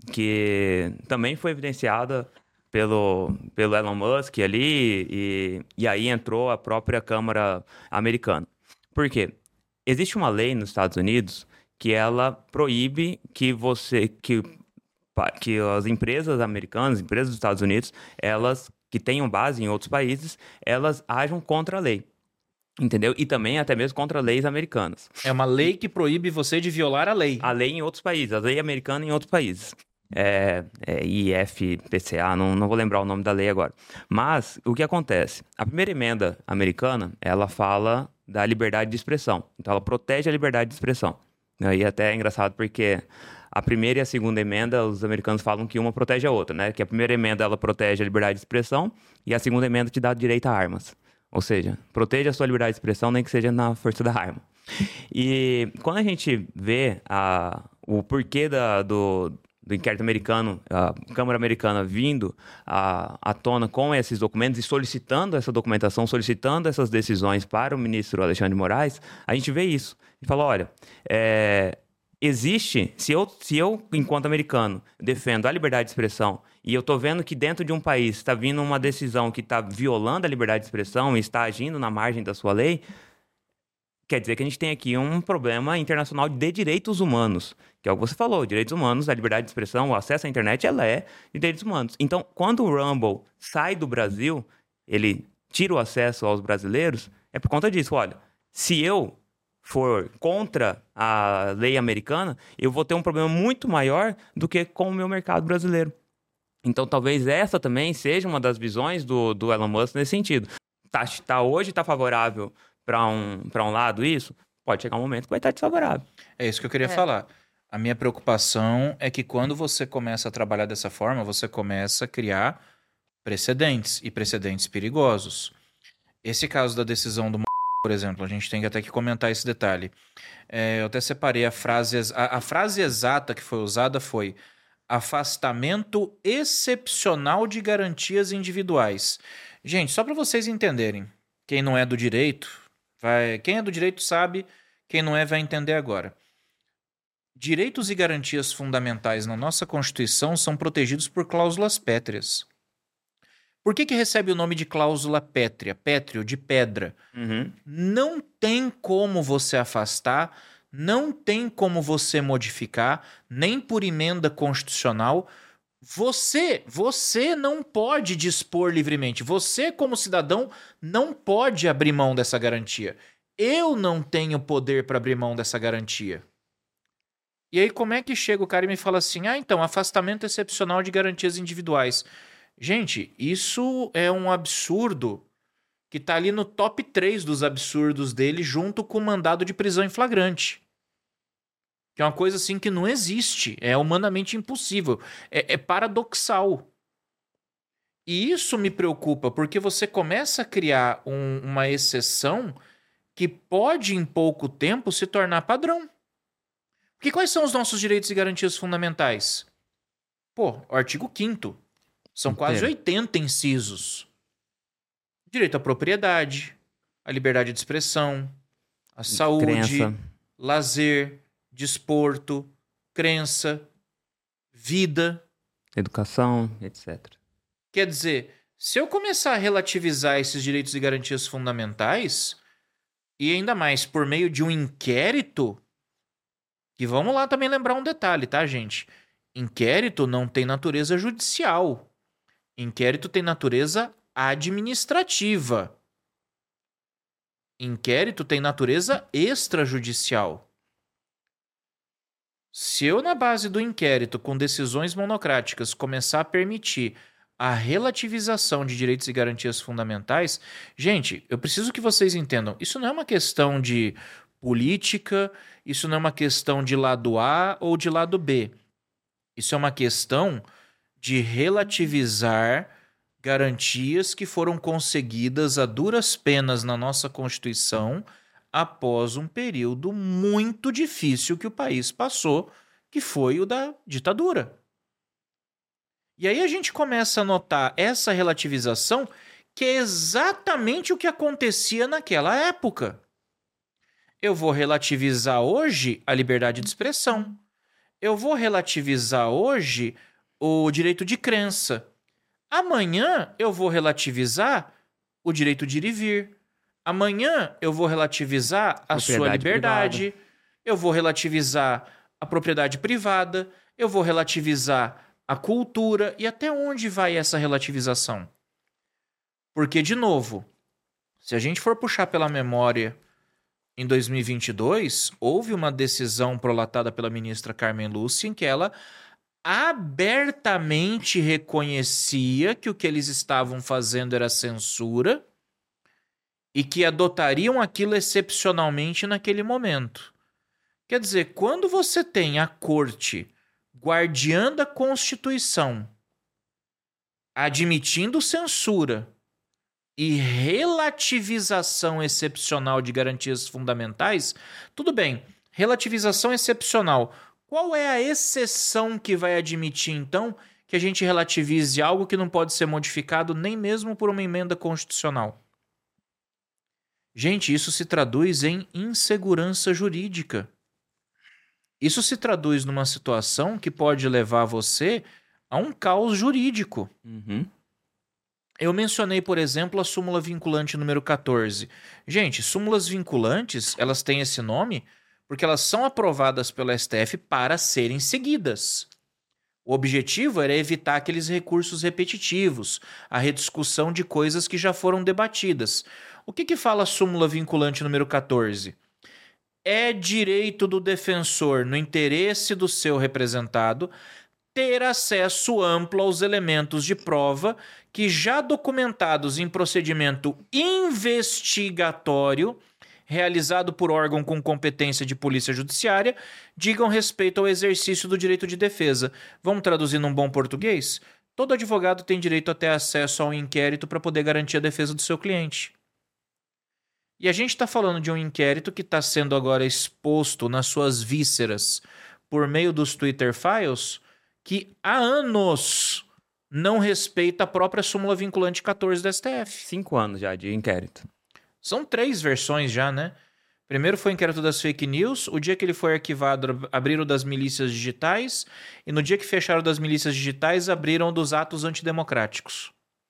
que também foi evidenciada pelo, pelo Elon Musk ali, e, e aí entrou a própria Câmara americana. Por quê? Existe uma lei nos Estados Unidos que ela proíbe que você, que, que as empresas americanas, empresas dos Estados Unidos, elas que tenham base em outros países, elas ajam contra a lei. Entendeu? E também até mesmo contra leis americanas. É uma lei que proíbe você de violar a lei. A lei em outros países, a lei americana em outros países. É, é I F P C A, não, não vou lembrar o nome da lei agora. Mas, o que acontece? A primeira emenda americana, ela fala da liberdade de expressão. Então, ela protege a liberdade de expressão. E até é engraçado porque a primeira e a segunda emenda, os americanos falam que uma protege a outra, né? Que a primeira emenda, ela protege a liberdade de expressão e a segunda emenda te dá direito a armas. Ou seja, proteja a sua liberdade de expressão, nem que seja na força da arma. E quando a gente vê a, o porquê da, do, do inquérito americano, a Câmara Americana vindo à, à tona com esses documentos e solicitando essa documentação, solicitando essas decisões para o ministro Alexandre de Moraes, a gente vê isso. E fala, olha, é, existe, se eu, se eu, enquanto americano, defendo a liberdade de expressão e eu estou vendo que dentro de um país está vindo uma decisão que está violando a liberdade de expressão e está agindo na margem da sua lei, quer dizer que a gente tem aqui um problema internacional de direitos humanos, que é o que você falou, direitos humanos, a liberdade de expressão, o acesso à internet, ela é de direitos humanos. Então, quando o Rumble sai do Brasil, ele tira o acesso aos brasileiros, é por conta disso. Olha, se eu for contra a lei americana, eu vou ter um problema muito maior do que com o meu mercado brasileiro. Então, talvez essa também seja uma das visões do, do Elon Musk nesse sentido. Tá, tá, hoje está favorável para um, para um lado isso? Pode chegar um momento que vai estar desfavorável. É isso que eu queria É. falar. A minha preocupação é que quando você começa a trabalhar dessa forma, você começa a criar precedentes, e precedentes perigosos. Esse caso da decisão do por exemplo, a gente tem até que comentar esse detalhe. É, eu até separei a frase... A, a frase exata que foi usada foi afastamento excepcional de garantias individuais. Gente, só para vocês entenderem, quem não é do direito, vai, quem é do direito sabe, quem não é vai entender agora. Direitos e garantias fundamentais na nossa Constituição são protegidos por cláusulas pétreas. Por que que recebe o nome de cláusula pétrea? Pétreo, de pedra. Uhum. Não tem como você afastar, não tem como você modificar, nem por emenda constitucional. Você, você não pode dispor livremente. Você, como cidadão, não pode abrir mão dessa garantia. Eu não tenho poder para abrir mão dessa garantia. E aí, como é que chega o cara e me fala assim, ah, então, afastamento excepcional de garantias individuais. Gente, isso é um absurdo que tá ali no top três dos absurdos dele, junto com o mandado de prisão em flagrante. Que é uma coisa assim que não existe, é humanamente impossível, é, é paradoxal. E isso me preocupa, porque você começa a criar um, uma exceção que pode, em pouco tempo, se tornar padrão. Porque quais são os nossos direitos e garantias fundamentais? Pô, o artigo quinto. São quase Inteiro. oitenta incisos. Direito à propriedade, a liberdade de expressão, a saúde, Crença. lazer, desporto, crença, vida. educação, etcétera. Quer dizer, se eu começar a relativizar esses direitos e garantias fundamentais, e ainda mais por meio de um inquérito, que vamos lá também lembrar um detalhe, tá, gente? Inquérito não tem natureza judicial. Inquérito tem natureza administrativa. Inquérito tem natureza extrajudicial. Se eu, na base do inquérito, com decisões monocráticas, começar a permitir a relativização de direitos e garantias fundamentais, gente, eu preciso que vocês entendam, isso não é uma questão de política, isso não é uma questão de lado A ou de lado B. Isso é uma questão de relativizar garantias que foram conseguidas a duras penas na nossa Constituição após um período muito difícil que o país passou, que foi o da ditadura. E aí a gente começa a notar essa relativização, que é exatamente o que acontecia naquela época. Eu vou relativizar hoje a liberdade de expressão. Eu vou relativizar hoje o direito de crença. Amanhã eu vou relativizar o direito de ir e vir. Amanhã eu vou relativizar a sua liberdade. Privada. Eu vou relativizar a propriedade privada. Eu vou relativizar a cultura. E até onde vai essa relativização? Porque, de novo, se a gente for puxar pela memória, em dois mil e vinte e dois, houve uma decisão prolatada pela ministra Carmen Lúcia em que ela abertamente reconhecia que o que eles estavam fazendo era censura e que adotariam aquilo excepcionalmente naquele momento. Quer dizer, quando você tem a corte guardiã da Constituição admitindo censura e relativização excepcional de garantias fundamentais, tudo bem, relativização excepcional. Qual é a exceção que vai admitir, então, que a gente relativize algo que não pode ser modificado nem mesmo por uma emenda constitucional? Gente, isso se traduz em insegurança jurídica. Isso se traduz numa situação que pode levar você a um caos jurídico. Uhum. Eu mencionei, por exemplo, a súmula vinculante número catorze. Gente, súmulas vinculantes, elas têm esse nome porque elas são aprovadas pelo S T F para serem seguidas. O objetivo era evitar aqueles recursos repetitivos, a rediscussão de coisas que já foram debatidas. O que que fala a súmula vinculante número catorze? É direito do defensor, no interesse do seu representado, ter acesso amplo aos elementos de prova que, já documentados em procedimento investigatório, realizado por órgão com competência de polícia judiciária, digam respeito ao exercício do direito de defesa. Vamos traduzir num bom português? Todo advogado tem direito a ter acesso a um inquérito para poder garantir a defesa do seu cliente. E a gente está falando de um inquérito que está sendo agora exposto nas suas vísceras por meio dos Twitter Files, que há anos não respeita a própria súmula vinculante catorze do S T F. Cinco anos já de inquérito. São três versões já, né? Primeiro foi o inquérito das fake news, o dia que ele foi arquivado, abriram das milícias digitais, e no dia que fecharam das milícias digitais, abriram dos atos antidemocráticos.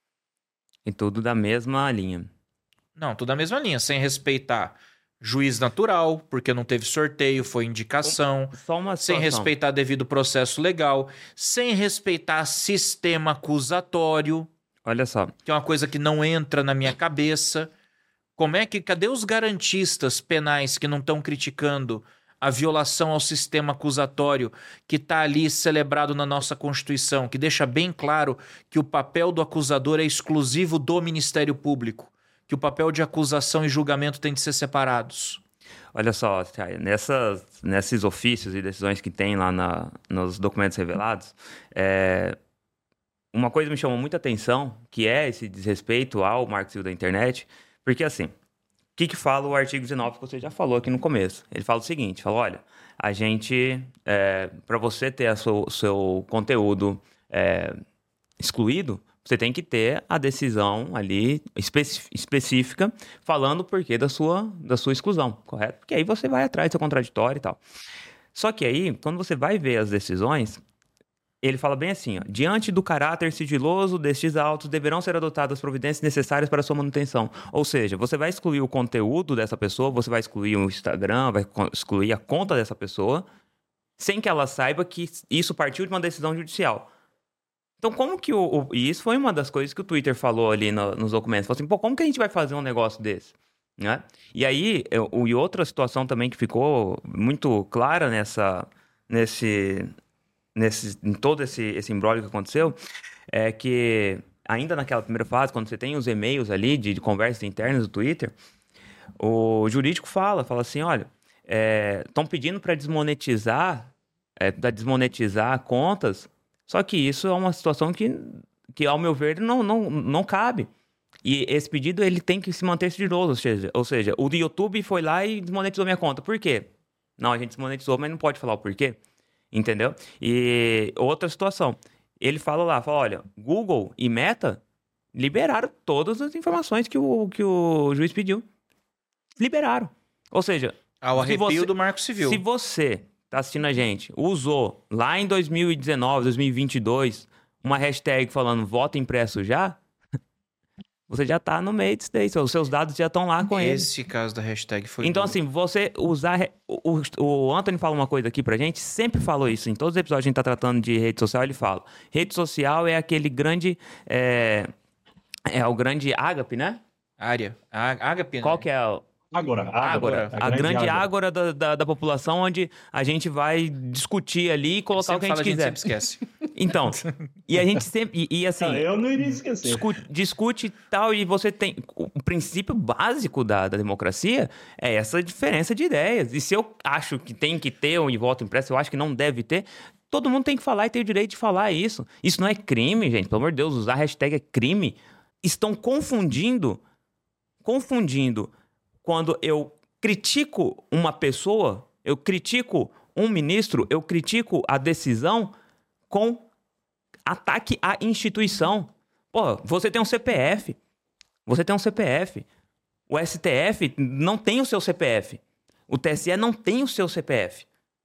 E tudo da mesma linha. Não, tudo da mesma linha, sem respeitar juiz natural, porque não teve sorteio, foi indicação, Só uma sem situação. respeitar devido processo legal, sem respeitar sistema acusatório, Olha só. que é uma coisa que não entra na minha cabeça. Como é que... Cadê os garantistas penais que não estão criticando a violação ao sistema acusatório que está ali celebrado na nossa Constituição, que deixa bem claro que o papel do acusador é exclusivo do Ministério Público, que o papel de acusação e julgamento tem de ser separados? Olha só, nessas, nesses ofícios e decisões que tem lá na, nos documentos revelados, é, uma coisa me chamou muita atenção, que é esse desrespeito ao Marco Civil da Internet, porque assim, o que, que fala o artigo dezenove que você já falou aqui no começo? Ele fala o seguinte, fala, olha, a gente, é, para você ter o seu, seu conteúdo é, excluído, você tem que ter a decisão ali especi- específica falando o porquê da sua, da sua exclusão, correto? Porque aí você vai atrás do seu contraditório e tal. Só que aí, quando você vai ver as decisões, ele fala bem assim, ó, diante do caráter sigiloso destes autos, deverão ser adotadas as providências necessárias para sua manutenção. Ou seja, você vai excluir o conteúdo dessa pessoa, você vai excluir o Instagram, vai excluir a conta dessa pessoa, sem que ela saiba que isso partiu de uma decisão judicial. Então, como que o... o e isso foi uma das coisas que o Twitter falou ali no, nos documentos. Falou assim, pô, como que a gente vai fazer um negócio desse? Né? E aí, eu, e outra situação também que ficou muito clara nessa, nesse, nesse, em todo esse, esse imbróglio que aconteceu, é que ainda naquela primeira fase, quando você tem os e-mails ali de, de conversas internas do Twitter, o jurídico fala, fala assim, olha, estão é, pedindo para desmonetizar, é, para desmonetizar contas, só que isso é uma situação que, que ao meu ver, não, não, não cabe. E esse pedido ele tem que se manter sigiloso, ou seja, ou seja, o do YouTube foi lá e desmonetizou minha conta. Por quê? Não, a gente desmonetizou, mas não pode falar o porquê. Entendeu? E outra situação, ele fala lá, fala, olha, Google e Meta liberaram todas as informações que o, que o juiz pediu. Liberaram. Ou seja... Ao arrepio você, do Marco Civil. Se você tá assistindo a gente, usou lá em dois mil e dezenove, dois mil e vinte e dois, uma hashtag falando voto impresso já, você já tá no meio disso daí, os seus dados já estão lá com ele. Esse caso da hashtag foi... Então, duro. assim, você usar... O, o Anthony fala uma coisa aqui pra gente, sempre falou isso, em todos os episódios que a gente tá tratando de rede social, ele fala. Rede social é aquele grande... É, é o grande ágape, né? Área. Ágape, né? Qual que é o... Agora, Ágora. A, a grande, grande ágora da, da, da população, onde a gente vai discutir ali e colocar sempre o que a gente quiser. A gente sempre esquece. Então, e a gente sempre... E, e assim... Não, eu não iria esquecer. Discute, discute tal, e você tem... O princípio básico da, da democracia é essa diferença de ideias. E se eu acho que tem que ter um voto impresso, eu acho que não deve ter, todo mundo tem que falar e tem o direito de falar isso. Isso não é crime, gente. Pelo amor de Deus, usar a hashtag é crime. Estão confundindo... Confundindo... Quando eu critico uma pessoa, eu critico um ministro, eu critico a decisão com ataque à instituição. Pô, você tem um C P F. Você tem um C P F. O S T F não tem o seu C P F. O T S E não tem o seu C P F.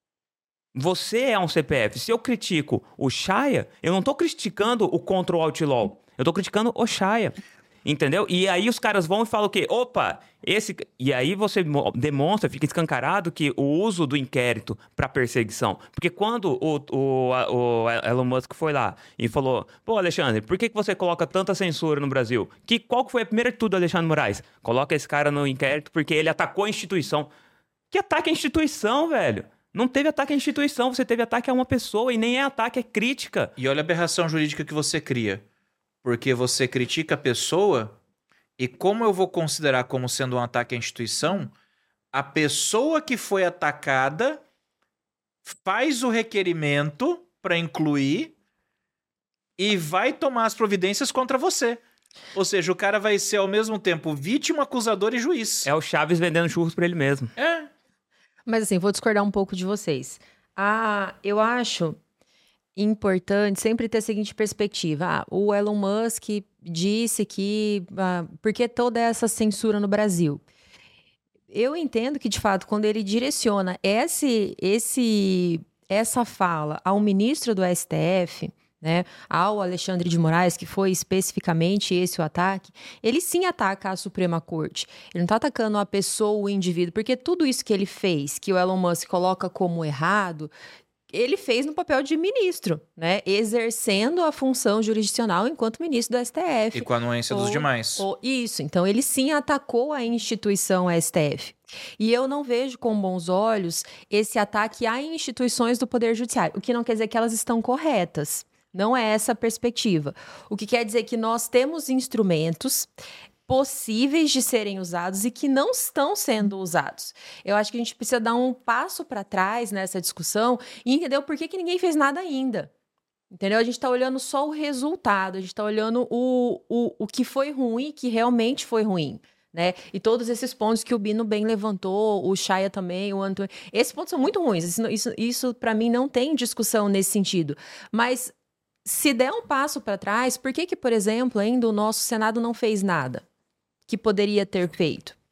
Você é um C P F. Se eu critico o Chaya, eu não estou criticando o Control Alt Law. Eu estou criticando o Chaya. Entendeu? E aí os caras vão e falam o quê? Opa, esse... E aí você demonstra, fica escancarado que o uso do inquérito para perseguição. Porque quando o, o, o Elon Musk foi lá e falou, pô, Alexandre, por que você coloca tanta censura no Brasil? Que, qual que foi a primeira atitude do Alexandre Moraes? Coloca esse cara no inquérito porque ele atacou a instituição. Que ataque à instituição, velho? Não teve ataque à instituição, você teve ataque a uma pessoa e nem é ataque, é crítica. E olha a aberração jurídica que você cria. Porque você critica a pessoa e como eu vou considerar como sendo um ataque à instituição, a pessoa que foi atacada faz o requerimento para incluir e vai tomar as providências contra você. Ou seja, o cara vai ser ao mesmo tempo vítima, acusador e juiz. É o Chaves vendendo churros para ele mesmo. É. Mas assim, vou discordar um pouco de vocês. Ah, eu acho... importante sempre ter a seguinte perspectiva. Ah, o Elon Musk disse que... Ah, por que toda essa censura no Brasil? Eu entendo que, de fato, quando ele direciona esse, esse, essa fala ao ministro do S T F, né, ao Alexandre de Moraes, que foi especificamente esse o ataque, ele sim ataca a Suprema Corte. Ele não está atacando a pessoa, o indivíduo, porque tudo isso que ele fez, que o Elon Musk coloca como errado... ele fez no papel de ministro, né? Exercendo a função jurisdicional enquanto ministro do S T F. E com a anuência ou, dos demais. Ou, isso, então ele sim atacou a instituição S T F. E eu não vejo com bons olhos esse ataque a instituições do Poder Judiciário, o que não quer dizer que elas estão corretas. Não é essa a perspectiva. O que quer dizer que nós temos instrumentos possíveis de serem usados e que não estão sendo usados. Eu acho que a gente precisa dar um passo para trás nessa discussão e entender o porquê que ninguém fez nada ainda. Entendeu? A gente está olhando só o resultado, a gente está olhando o, o, o que foi ruim, que realmente foi ruim. Né? E todos esses pontos que o Bino bem levantou, o Chaya também, o Antônio... Esses pontos são muito ruins. Isso, isso, isso para mim, não tem discussão nesse sentido. Mas se der um passo para trás, por que que, por exemplo, ainda o nosso Senado não fez nada que poderia ter feito?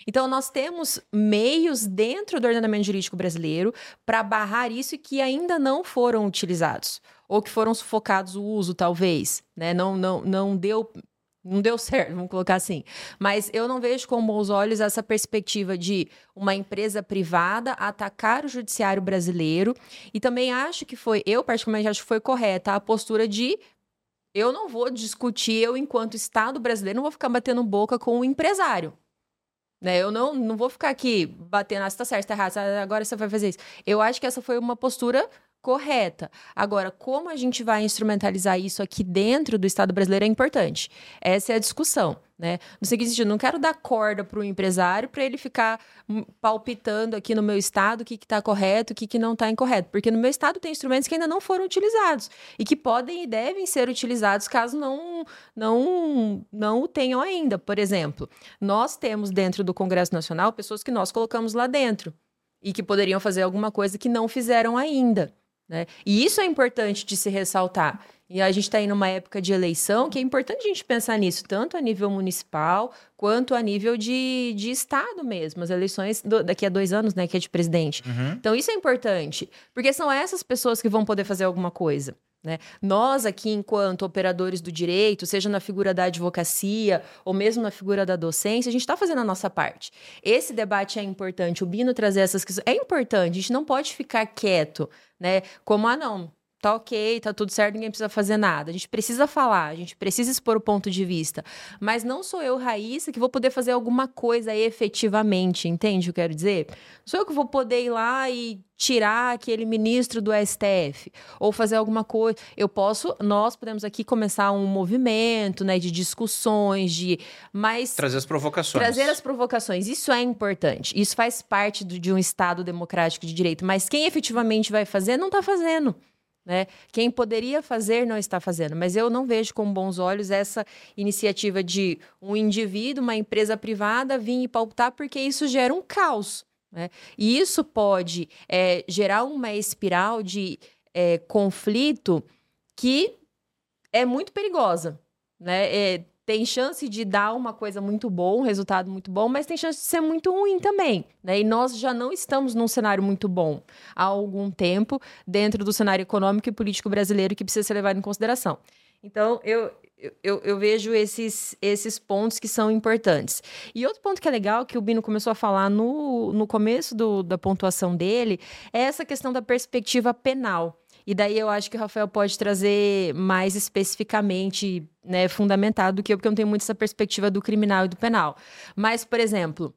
Então, nós temos meios dentro do ordenamento jurídico brasileiro para barrar isso que ainda não foram utilizados, ou que foram sufocados o uso, talvez, né? Não, não, não deu... Não deu certo, vamos colocar assim. Mas eu não vejo com bons olhos essa perspectiva de uma empresa privada atacar o judiciário brasileiro. E também acho que foi, eu particularmente acho que foi correta a postura de eu não vou discutir, eu enquanto Estado brasileiro, não vou ficar batendo boca com o empresário. Né? Eu não, não vou ficar aqui batendo, ah, se tá certo, se tá errado, agora você vai fazer isso. Eu acho que essa foi uma postura correta. Agora, como a gente vai instrumentalizar isso aqui dentro do Estado brasileiro é importante. Essa é a discussão, né? No seguinte sentido, não quero dar corda para o empresário para ele ficar palpitando aqui no meu Estado o que está correto, o que, que não está incorreto. Porque no meu Estado tem instrumentos que ainda não foram utilizados e que podem e devem ser utilizados caso não, não, não o tenham ainda. Por exemplo, nós temos dentro do Congresso Nacional pessoas que nós colocamos lá dentro e que poderiam fazer alguma coisa que não fizeram ainda. Né? E isso é importante de se ressaltar. E a gente está aí numa época de eleição que é importante a gente pensar nisso, tanto a nível municipal quanto a nível de, de Estado mesmo. As eleições do, daqui a dois anos, né, que é de presidente. Uhum. Então isso é importante, porque são essas pessoas que vão poder fazer alguma coisa. Né? Nós aqui, enquanto operadores do direito, seja na figura da advocacia ou mesmo na figura da docência, a gente está fazendo a nossa parte. Esse debate é importante, o Bino trazer essas questões é importante, a gente não pode ficar quieto, né? Como, ah não, tá ok, tá tudo certo, ninguém precisa fazer nada. A gente precisa falar, a gente precisa expor o ponto de vista, mas não sou eu, Raíssa, que vou poder fazer alguma coisa efetivamente, entende o que eu quero dizer? Não sou eu que vou poder ir lá e tirar aquele ministro do S T F, ou fazer alguma coisa. Eu posso, nós podemos aqui começar um movimento, né, de discussões, de... Mas trazer as provocações. Trazer as provocações, isso é importante. Isso faz parte do, de um Estado democrático de direito, mas quem efetivamente vai fazer, não está fazendo. Né? Quem poderia fazer não está fazendo, mas eu não vejo com bons olhos essa iniciativa de um indivíduo, uma empresa privada vir e pautar, porque isso gera um caos. Né? E isso pode é, gerar uma espiral de é, conflito que é muito perigosa. Né? É, tem chance de dar uma coisa muito boa, um resultado muito bom, mas tem chance de ser muito ruim também. Né? E nós já não estamos num cenário muito bom há algum tempo dentro do cenário econômico e político brasileiro que precisa ser levado em consideração. Então, eu, eu, eu vejo esses, esses pontos que são importantes. E outro ponto que é legal, que o Bino começou a falar no, no começo do, da pontuação dele, é essa questão da perspectiva penal. E daí eu acho que o Rafael pode trazer mais especificamente, né, fundamentado do que eu, porque eu não tenho muito essa perspectiva do criminal e do penal. Mas, por exemplo,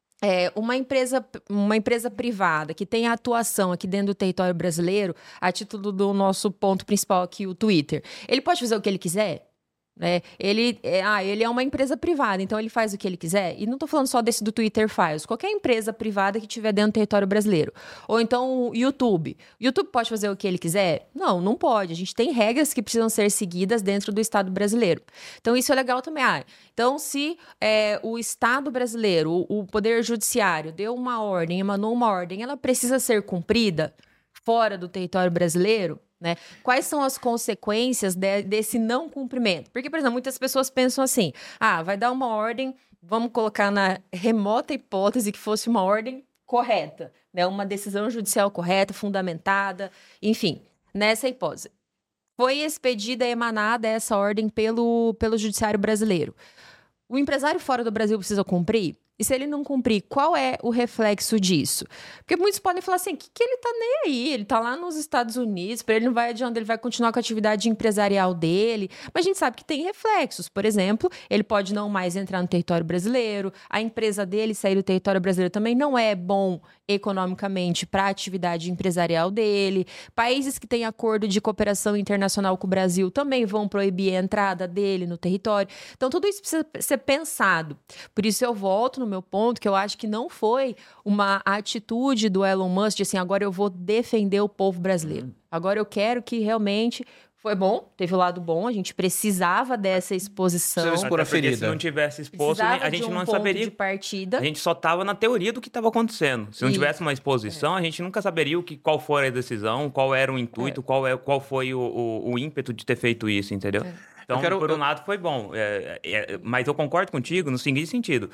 é, uma, empresa, uma empresa privada que tem atuação aqui dentro do território brasileiro, a título do nosso ponto principal aqui, o Twitter, ele pode fazer o que ele quiser? Né? Ele, é, ah, ele é uma empresa privada, então ele faz o que ele quiser. E não estou falando só desse do Twitter Files. Qualquer empresa privada que estiver dentro do território brasileiro. Ou então o YouTube. O YouTube pode fazer o que ele quiser? Não, não pode. A gente tem regras que precisam ser seguidas dentro do Estado brasileiro. Então isso é legal também. Ah, então se é, o Estado brasileiro, o, o Poder Judiciário, deu uma ordem, emanou uma ordem, ela precisa ser cumprida fora do território brasileiro? Né? Quais são as consequências de, desse não cumprimento? Porque, por exemplo, muitas pessoas pensam assim, ah, vai dar uma ordem, vamos colocar na remota hipótese que fosse uma ordem correta, né? Uma decisão judicial correta, fundamentada, enfim, nessa hipótese. Foi expedida, emanada essa ordem pelo, pelo judiciário brasileiro. O empresário fora do Brasil precisa cumprir? E se ele não cumprir, qual é o reflexo disso? Porque muitos podem falar assim, que, que ele tá nem aí, ele tá lá nos Estados Unidos, para ele não vai adianta, ele vai continuar com a atividade empresarial dele, mas a gente sabe que tem reflexos. Por exemplo, ele pode não mais entrar no território brasileiro, a empresa dele sair do território brasileiro também não é bom economicamente para a atividade empresarial dele. Países que têm acordo de cooperação internacional com o Brasil também vão proibir a entrada dele no território. Então, tudo isso precisa ser pensado. Por isso eu volto no meu ponto, que eu acho que não foi uma atitude do Elon Musk de assim, agora eu vou defender o povo brasileiro. Agora eu quero que realmente... Foi bom, teve o lado bom, a gente precisava dessa exposição. Precisava expor a ferida. Se não tivesse exposto, Precisava a gente de um não ponto saberia. De partida. A gente só estava na teoria do que estava acontecendo. Se não E... tivesse uma exposição, é. a gente nunca saberia o que, qual foi a decisão, qual era o intuito, é. qual, é, qual foi o, o, o ímpeto de ter feito isso, entendeu? É. Então, quero... por um lado, foi bom. É, é, mas eu concordo contigo no seguinte sentido.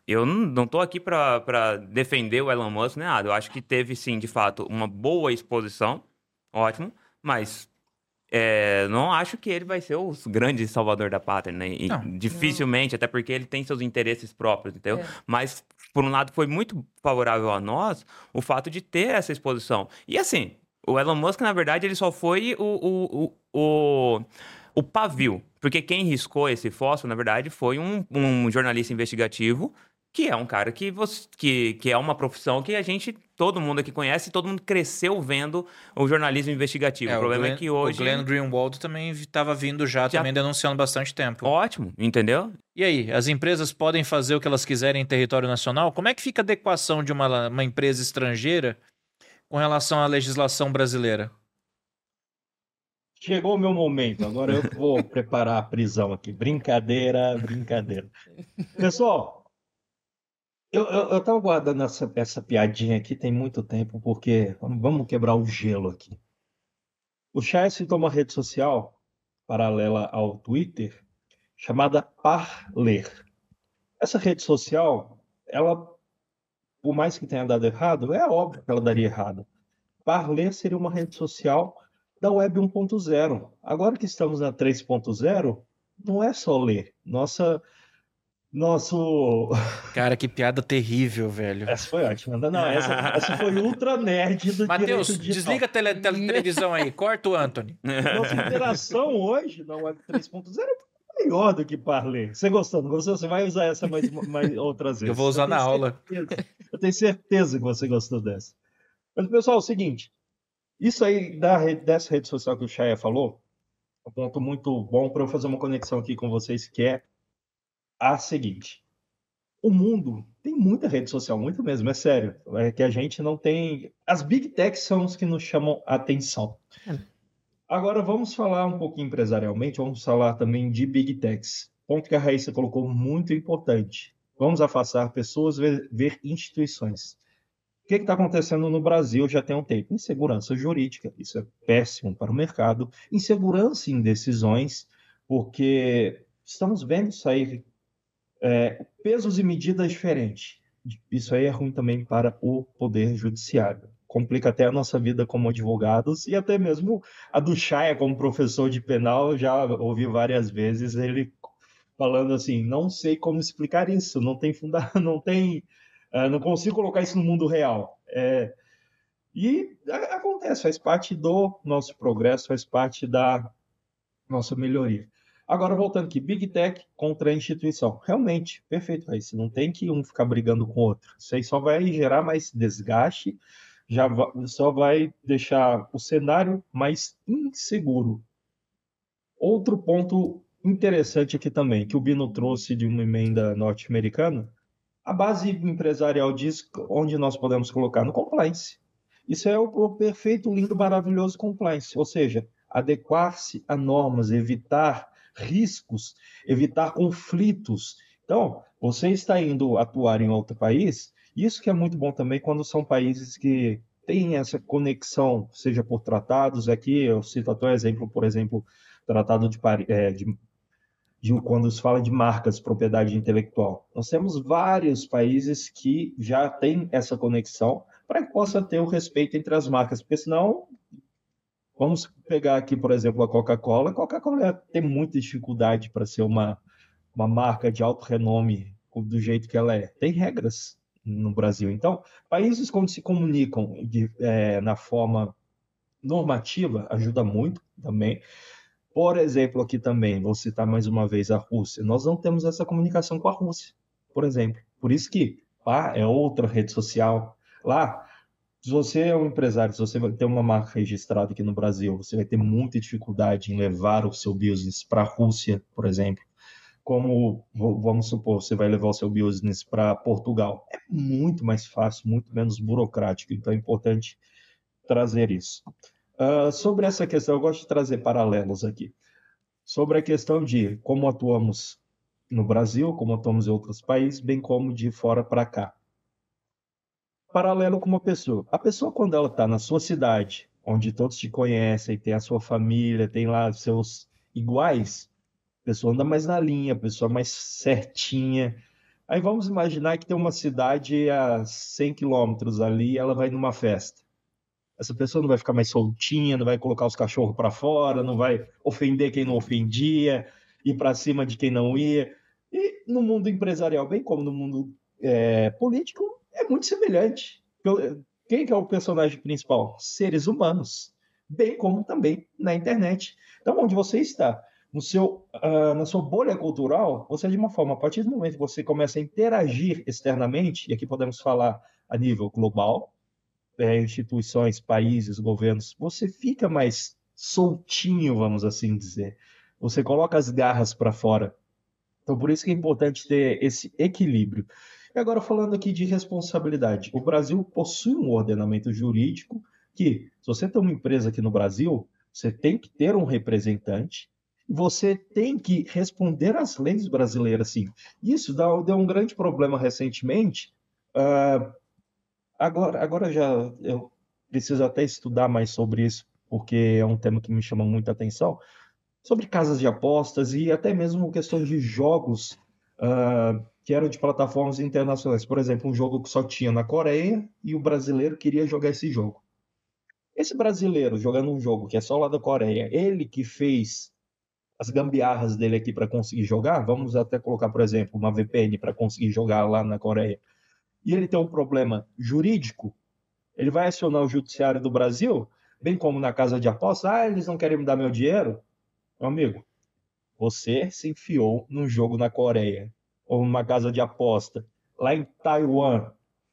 eu não, não tô aqui para defender o Elon Musk nem nada. Eu acho que teve, sim, de fato, uma boa exposição, ótimo, mas é, não acho que ele vai ser o grande salvador da pátria, né? E Não. dificilmente, até porque ele tem seus interesses próprios, entendeu? É. Mas, por um lado, foi muito favorável a nós o fato de ter essa exposição. E assim, o Elon Musk, na verdade, ele só foi o, o, o, o, o pavio. Porque quem riscou esse fósforo, na verdade, foi um, um jornalista investigativo, que é um cara que, você, que, que é uma profissão que a gente, todo mundo aqui conhece, e todo mundo cresceu vendo o jornalismo investigativo. É, o problema Glenn, é que hoje... O Glenn Greenwald também estava vindo já, Já- também denunciando bastante tempo. Ótimo, entendeu? E aí, as empresas podem fazer o que elas quiserem em território nacional? Como é que fica a adequação de uma, uma empresa estrangeira com relação à legislação brasileira? Chegou o meu momento, agora eu vou preparar a prisão aqui. Brincadeira, brincadeira. Pessoal, eu, eu, eu tava guardando essa, essa piadinha aqui tem muito tempo, porque vamos vamos quebrar o gelo aqui. O Chay citou uma rede social paralela ao Twitter chamada Parler. Essa rede social, ela, por mais que tenha dado errado, é óbvio que ela daria errado. Parler seria uma rede social da Web um ponto zero. Agora que estamos na três ponto zero, não é só ler. Nossa, nosso... Cara, que piada terrível, velho. Essa foi ótima. Não, não, essa, essa foi ultra nerd do Matheus, direito digital. desliga a tele, tele- televisão aí. Corta o Anthony. Nossa interação hoje na Web três ponto zero é melhor do que Parler. Você gostou? Não gostou? Você vai usar essa mais, mais outras vezes. Eu vou usar tenho na aula. certeza- Eu tenho certeza que você gostou dessa. Mas, pessoal, é o seguinte. Isso aí da rede- dessa rede social que o Chaya falou, é um ponto muito bom para eu fazer uma conexão aqui com vocês, que é a seguinte. O mundo tem muita rede social, muito mesmo, é sério. É que a gente não tem... As Big Techs são os que nos chamam a atenção. É. Agora vamos falar um pouquinho empresarialmente, vamos falar também de Big Techs. Ponto que a Raíssa colocou muito importante. Vamos afastar pessoas, ver, ver instituições. O que está acontecendo no Brasil já tem um tempo? Insegurança jurídica, isso é péssimo para o mercado. Insegurança em decisões, porque estamos vendo sair é, pesos e medidas diferentes. Isso aí é ruim também para o Poder Judiciário. Complica até a nossa vida como advogados e até mesmo a do Chaya como professor de penal. Eu já ouvi várias vezes ele falando assim, não sei como explicar isso, não tem funda... não tem... Uh, não consigo colocar isso no mundo real. É, e a, acontece, faz parte do nosso progresso, faz parte da nossa melhoria. Agora, voltando aqui, Big Tech contra a instituição. Realmente, perfeito, Raíssa. Não tem que um ficar brigando com o outro. Isso aí só vai gerar mais desgaste, já va- só vai deixar o cenário mais inseguro. Outro ponto interessante aqui também, que o Bino trouxe de uma emenda norte-americana, a base empresarial diz onde nós podemos colocar no compliance. Isso é o, o perfeito, lindo, maravilhoso compliance, ou seja, adequar-se a normas, evitar riscos, evitar conflitos. Então, você está indo atuar em outro país, isso que é muito bom também quando são países que têm essa conexão, seja por tratados, aqui eu cito até um exemplo, por exemplo, Tratado de Paris, é, de de quando se fala de marcas, propriedade intelectual. Nós temos vários países que já têm essa conexão para que possa ter o respeito entre as marcas, porque senão, vamos pegar aqui, por exemplo, a Coca-Cola. A Coca-Cola tem muita dificuldade para ser uma, uma marca de alto renome do jeito que ela é. Tem regras no Brasil. Então, países quando se comunicam de, é, na forma normativa, ajuda muito também. Por exemplo, aqui também, vou citar mais uma vez a Rússia. Nós não temos essa comunicação com a Rússia, por exemplo. Por isso que lá é outra rede social. Lá, se você é um empresário, se você vai ter uma marca registrada aqui no Brasil, você vai ter muita dificuldade em levar o seu business para a Rússia, por exemplo. Como, vamos supor, você vai levar o seu business para Portugal. É muito mais fácil, muito menos burocrático. Então é importante trazer isso. Uh, sobre essa questão, eu gosto de trazer paralelos aqui. Sobre a questão de como atuamos no Brasil, como atuamos em outros países, bem como de fora para cá. Paralelo com uma pessoa. A pessoa, quando ela está na sua cidade, onde todos te conhecem, tem a sua família, tem lá seus iguais, a pessoa anda mais na linha, a pessoa mais certinha, Aí vamos imaginar que tem uma cidade a cem quilômetros ali, ela vai numa festa. Essa pessoa não vai ficar mais soltinha, não vai colocar os cachorros para fora, não vai ofender quem não ofendia, ir para cima de quem não ia. E no mundo empresarial, bem como no mundo é, político, é muito semelhante. Quem que é o personagem principal? Seres humanos, bem como também na internet. Então, onde você está, no seu, uh, na sua bolha cultural, você é de uma forma. A partir do momento que você começa a interagir externamente, e aqui podemos falar a nível global, é, instituições, países, governos, você fica mais soltinho, vamos assim dizer. Você coloca as garras para fora. Então, por isso que é importante ter esse equilíbrio. E agora, falando aqui de responsabilidade. O Brasil possui um ordenamento jurídico que, se você tem uma empresa aqui no Brasil, você tem que ter um representante e você tem que responder às leis brasileiras, sim. Isso deu um grande problema recentemente. Uh, agora, agora já eu preciso até estudar mais sobre isso, porque é um tema que me chama muita atenção, sobre casas de apostas e até mesmo questões de jogos uh, que eram de plataformas internacionais. Por exemplo, um jogo que só tinha na Coreia e o brasileiro queria jogar esse jogo. Esse brasileiro jogando um jogo que é só lá da Coreia, ele que fez as gambiarras dele aqui para conseguir jogar, vamos até colocar, por exemplo, uma V P N para conseguir jogar lá na Coreia, e ele tem um problema jurídico, ele vai acionar o judiciário do Brasil, bem como na casa de apostas, ah, eles não querem me dar meu dinheiro. Meu amigo, você se enfiou num jogo na Coreia ou numa casa de aposta lá em Taiwan,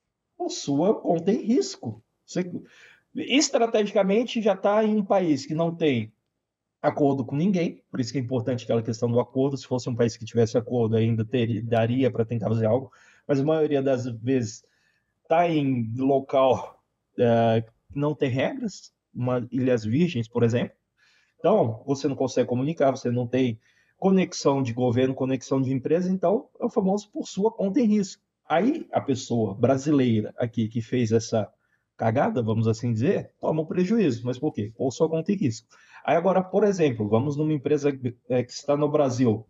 a sua conta em risco. Você, estrategicamente, já está em um país que não tem acordo com ninguém, por isso que é importante aquela questão do acordo. Se fosse um país que tivesse acordo, ainda teria, daria para tentar fazer algo, mas a maioria das vezes está em local é, que não tem regras, uma Ilhas Virgens, por exemplo. Então, você não consegue comunicar, você não tem conexão de governo, conexão de empresa, então é o famoso por sua conta em risco. Aí a pessoa brasileira aqui que fez essa cagada, vamos assim dizer, toma um prejuízo. Mas por quê? Por sua conta em risco. Aí agora, por exemplo, vamos numa empresa que está no Brasil.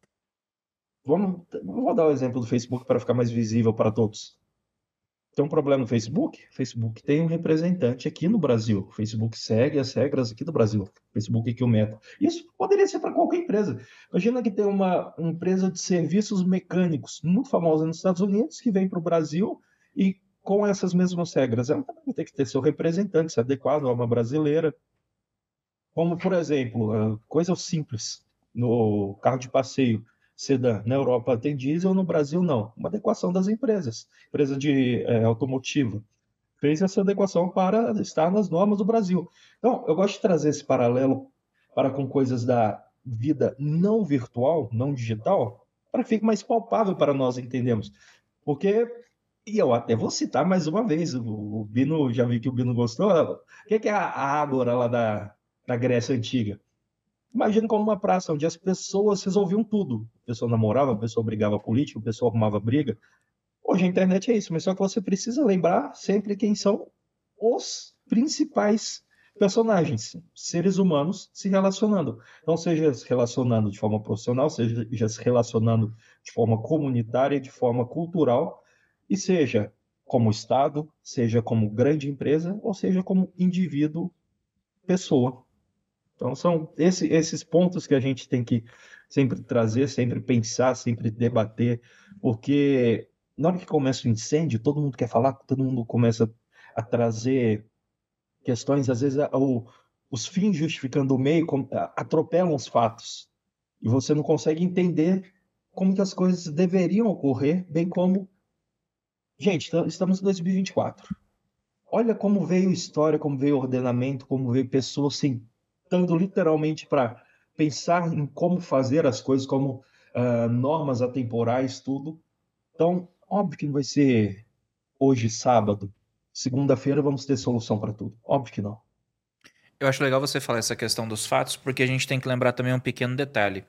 Vamos, vou dar o exemplo do Facebook para ficar mais visível para todos. Tem um problema no Facebook? O Facebook tem um representante aqui no Brasil. O Facebook segue as regras aqui do Brasil. O Facebook aqui o Meta. Isso poderia ser para qualquer empresa. Imagina que tem uma empresa de serviços mecânicos muito famosa nos Estados Unidos que vem para o Brasil e com essas mesmas regras. Ela também vai ter que ter seu representante, se adequado a uma brasileira. Como, por exemplo, coisa simples. No carro de passeio, sedã, na Europa tem diesel, no Brasil não. Uma adequação das empresas. Empresa de é, automotiva fez essa adequação para estar nas normas do Brasil. Então, eu gosto de trazer esse paralelo para com coisas da vida não virtual, não digital, para que fique mais palpável para nós entendermos. Porque, e eu até vou citar mais uma vez, o, o Bino, já vi que o Bino gostou, o que, que é a Ágora lá da, da Grécia Antiga? Imagina como uma praça onde as pessoas resolviam tudo. A pessoa namorava, a pessoa brigava política, a pessoa arrumava briga. Hoje a internet é isso, mas só que você precisa lembrar sempre quem são os principais personagens, seres humanos se relacionando. Então, seja se relacionando de forma profissional, seja se relacionando de forma comunitária, de forma cultural, e seja como Estado, seja como grande empresa, ou seja como indivíduo, pessoa. Então, são esse, esses pontos que a gente tem que sempre trazer, sempre pensar, sempre debater, porque na hora que começa o incêndio, todo mundo quer falar, todo mundo começa a trazer questões, às vezes o, os fins justificando o meio, atropelam os fatos. E você não consegue entender como que as coisas deveriam ocorrer, bem como... Gente, estamos em dois mil e vinte e quatro. Olha como veio história, como veio ordenamento, como veio pessoas sentando literalmente para pensar em como fazer as coisas, como uh, normas atemporais, tudo. Então, óbvio que não vai ser hoje, sábado. Segunda-feira vamos ter solução para tudo. Óbvio que não. Eu acho legal você falar essa questão dos fatos, porque a gente tem que lembrar também um pequeno detalhe.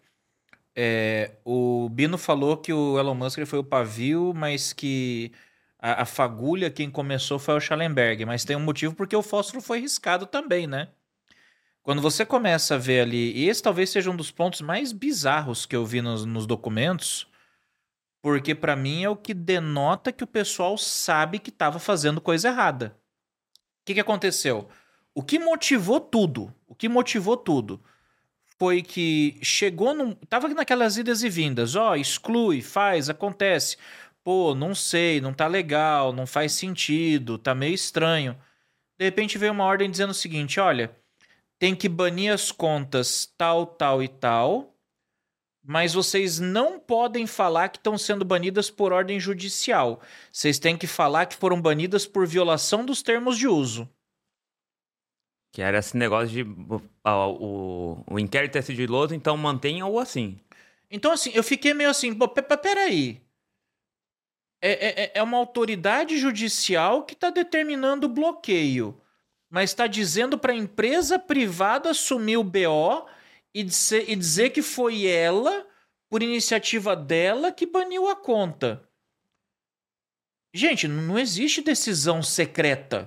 É, o Bino falou que o Elon Musk foi o pavio, mas que a, a fagulha quem começou foi o Schellenberg. Mas tem um motivo porque o fósforo foi riscado também, né? Quando você começa a ver ali, e esse talvez seja um dos pontos mais bizarros que eu vi nos, nos documentos, Porque pra mim é o que denota que o pessoal sabe que estava fazendo coisa errada. O que, que aconteceu? O que motivou tudo, o que motivou tudo foi que chegou num... Tava naquelas idas e vindas, ó, exclui, faz, acontece. Pô, não sei, não tá legal, não faz sentido, tá meio estranho. De repente veio uma ordem dizendo o seguinte, olha, tem que banir as contas tal, tal e tal, mas vocês não podem falar que estão sendo banidas por ordem judicial. Vocês têm que falar que foram banidas por violação dos termos de uso. Que era esse negócio de ó, o, o inquérito é sigiloso, então mantenha-o assim. Então, assim, eu fiquei meio assim, pô, peraí. É, é, é uma autoridade judicial que está determinando o bloqueio, mas está dizendo para a empresa privada assumir o B O e dizer, e dizer que foi ela, por iniciativa dela, que baniu a conta. Gente, não existe decisão secreta.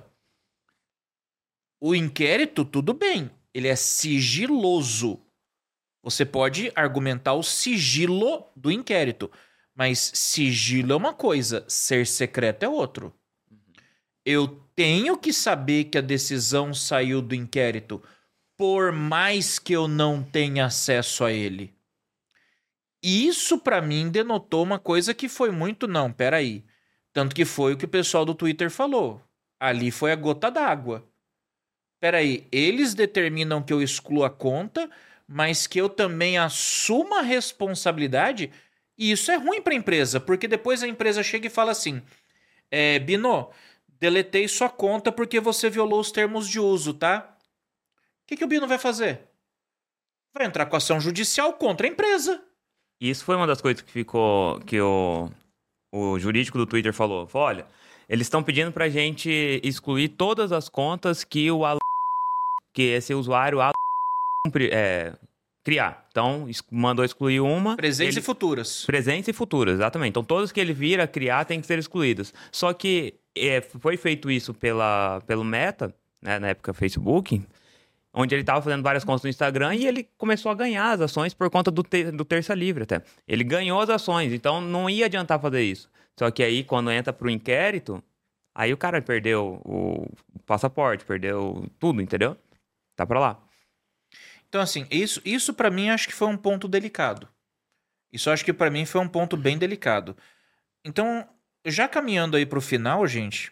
O inquérito, tudo bem, ele é sigiloso. Você pode argumentar o sigilo do inquérito, mas sigilo é uma coisa, ser secreto é outro. Eu tenho que saber que a decisão saiu do inquérito, por mais que eu não tenha acesso a ele. Isso, pra mim, denotou uma coisa que foi muito... Não, peraí. Tanto que foi o que o pessoal do Twitter falou. Ali foi a gota d'água. Peraí, eles determinam que eu excluo a conta, mas que eu também assuma a responsabilidade... E isso é ruim para a empresa, porque depois a empresa chega e fala assim, é, Bino, deletei sua conta porque você violou os termos de uso, tá? O que, que o Bino vai fazer? Vai entrar com ação judicial contra a empresa. Isso foi uma das coisas que ficou, que o, o jurídico do Twitter falou. Falou, olha, eles estão pedindo pra gente excluir todas as contas que o Alan, que esse usuário Alan, é, criar. Então, mandou excluir uma... Presentes ele... e futuras. Presentes e futuras, exatamente. Então, todas que ele vira criar têm que ser excluídas. Só que é, foi feito isso pela, pelo Meta, né, na época Facebook, onde ele estava fazendo várias contas no Instagram e ele começou a ganhar as ações por conta do, te, do Terça Livre até. Ele ganhou as ações, então não ia adiantar fazer isso. Só que aí, quando entra pro inquérito, aí o cara perdeu o passaporte, perdeu tudo, entendeu? Tá pra lá. Então, assim, isso, isso para mim acho que foi um ponto delicado. Isso acho que para mim foi um ponto bem delicado. Então, já caminhando aí pro final, gente,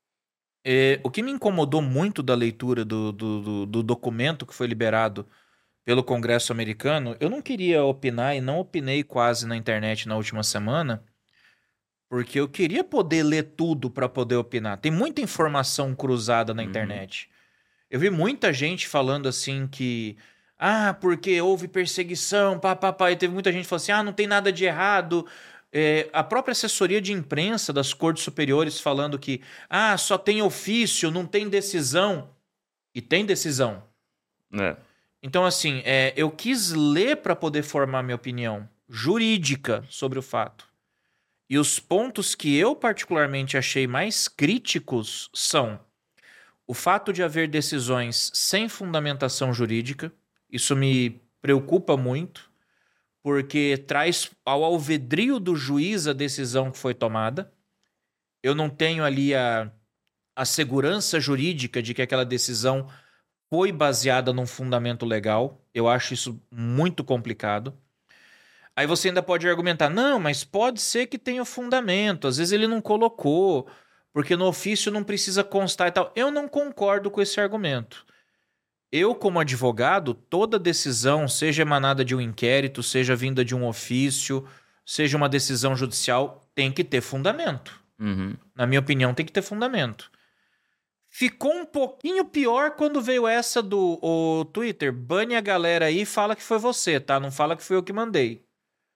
é, o que me incomodou muito da leitura do, do, do, do documento que foi liberado pelo Congresso americano, eu não queria opinar e não opinei quase na internet na última semana, porque eu queria poder ler tudo para poder opinar. Tem muita informação cruzada na Uhum. internet. Eu vi muita gente falando assim que... Ah, porque houve perseguição, pá, pá, pá. E teve muita gente que falou assim, ah, não tem nada de errado. É, a própria assessoria de imprensa das cortes superiores falando que, ah, só tem ofício, não tem decisão. E tem decisão. É. Então, assim, é, eu quis ler para poder formar minha opinião jurídica sobre o fato. E os pontos que eu particularmente achei mais críticos são o fato de haver decisões sem fundamentação jurídica. Isso me preocupa muito, porque traz ao alvedrio do juiz a decisão que foi tomada. Eu não tenho ali a, a segurança jurídica de que aquela decisão foi baseada num fundamento legal. Eu acho isso muito complicado. Aí você ainda pode argumentar, não, mas pode ser que tenha fundamento. Às vezes ele não colocou, porque no ofício não precisa constar e tal. Eu não concordo com esse argumento. Eu, como advogado, toda decisão, seja emanada de um inquérito, seja vinda de um ofício, seja uma decisão judicial, tem que ter fundamento. Uhum. Na minha opinião, tem que ter fundamento. Ficou um pouquinho pior quando veio essa do o Twitter. Bane a galera aí e fala que foi você, tá? Não fala que foi eu que mandei.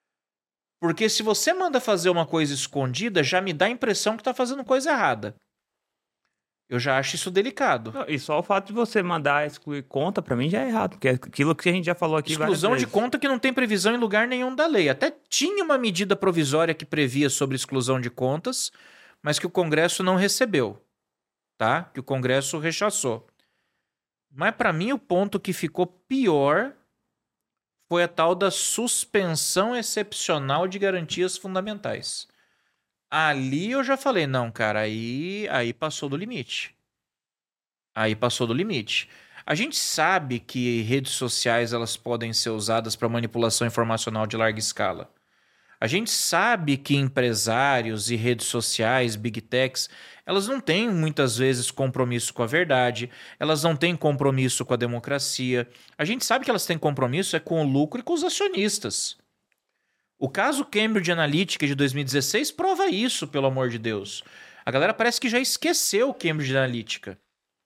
Porque se você manda fazer uma coisa escondida, já me dá a impressão que tá fazendo coisa errada. Eu já acho isso delicado. E só o fato de você mandar excluir conta, pra mim, já é errado. Porque é aquilo que a gente já falou aqui várias Exclusão de vezes. conta que não tem previsão em lugar nenhum da lei. Até tinha uma medida provisória que previa sobre exclusão de contas, mas que o Congresso não recebeu, tá? Que o Congresso rechaçou. Mas pra mim o ponto que ficou pior foi a tal da suspensão excepcional de garantias fundamentais. Ali eu já falei, não, cara, aí, aí passou do limite. Aí passou do limite. A gente sabe que redes sociais elas podem ser usadas para manipulação informacional de larga escala. A gente sabe que empresários e redes sociais, big techs, elas não têm muitas vezes compromisso com a verdade, elas não têm compromisso com a democracia. A gente sabe que elas têm compromisso é com o lucro e com os acionistas. O caso Cambridge Analytica de dois mil e dezesseis prova isso, pelo amor de Deus. A galera parece que já esqueceu Cambridge Analytica.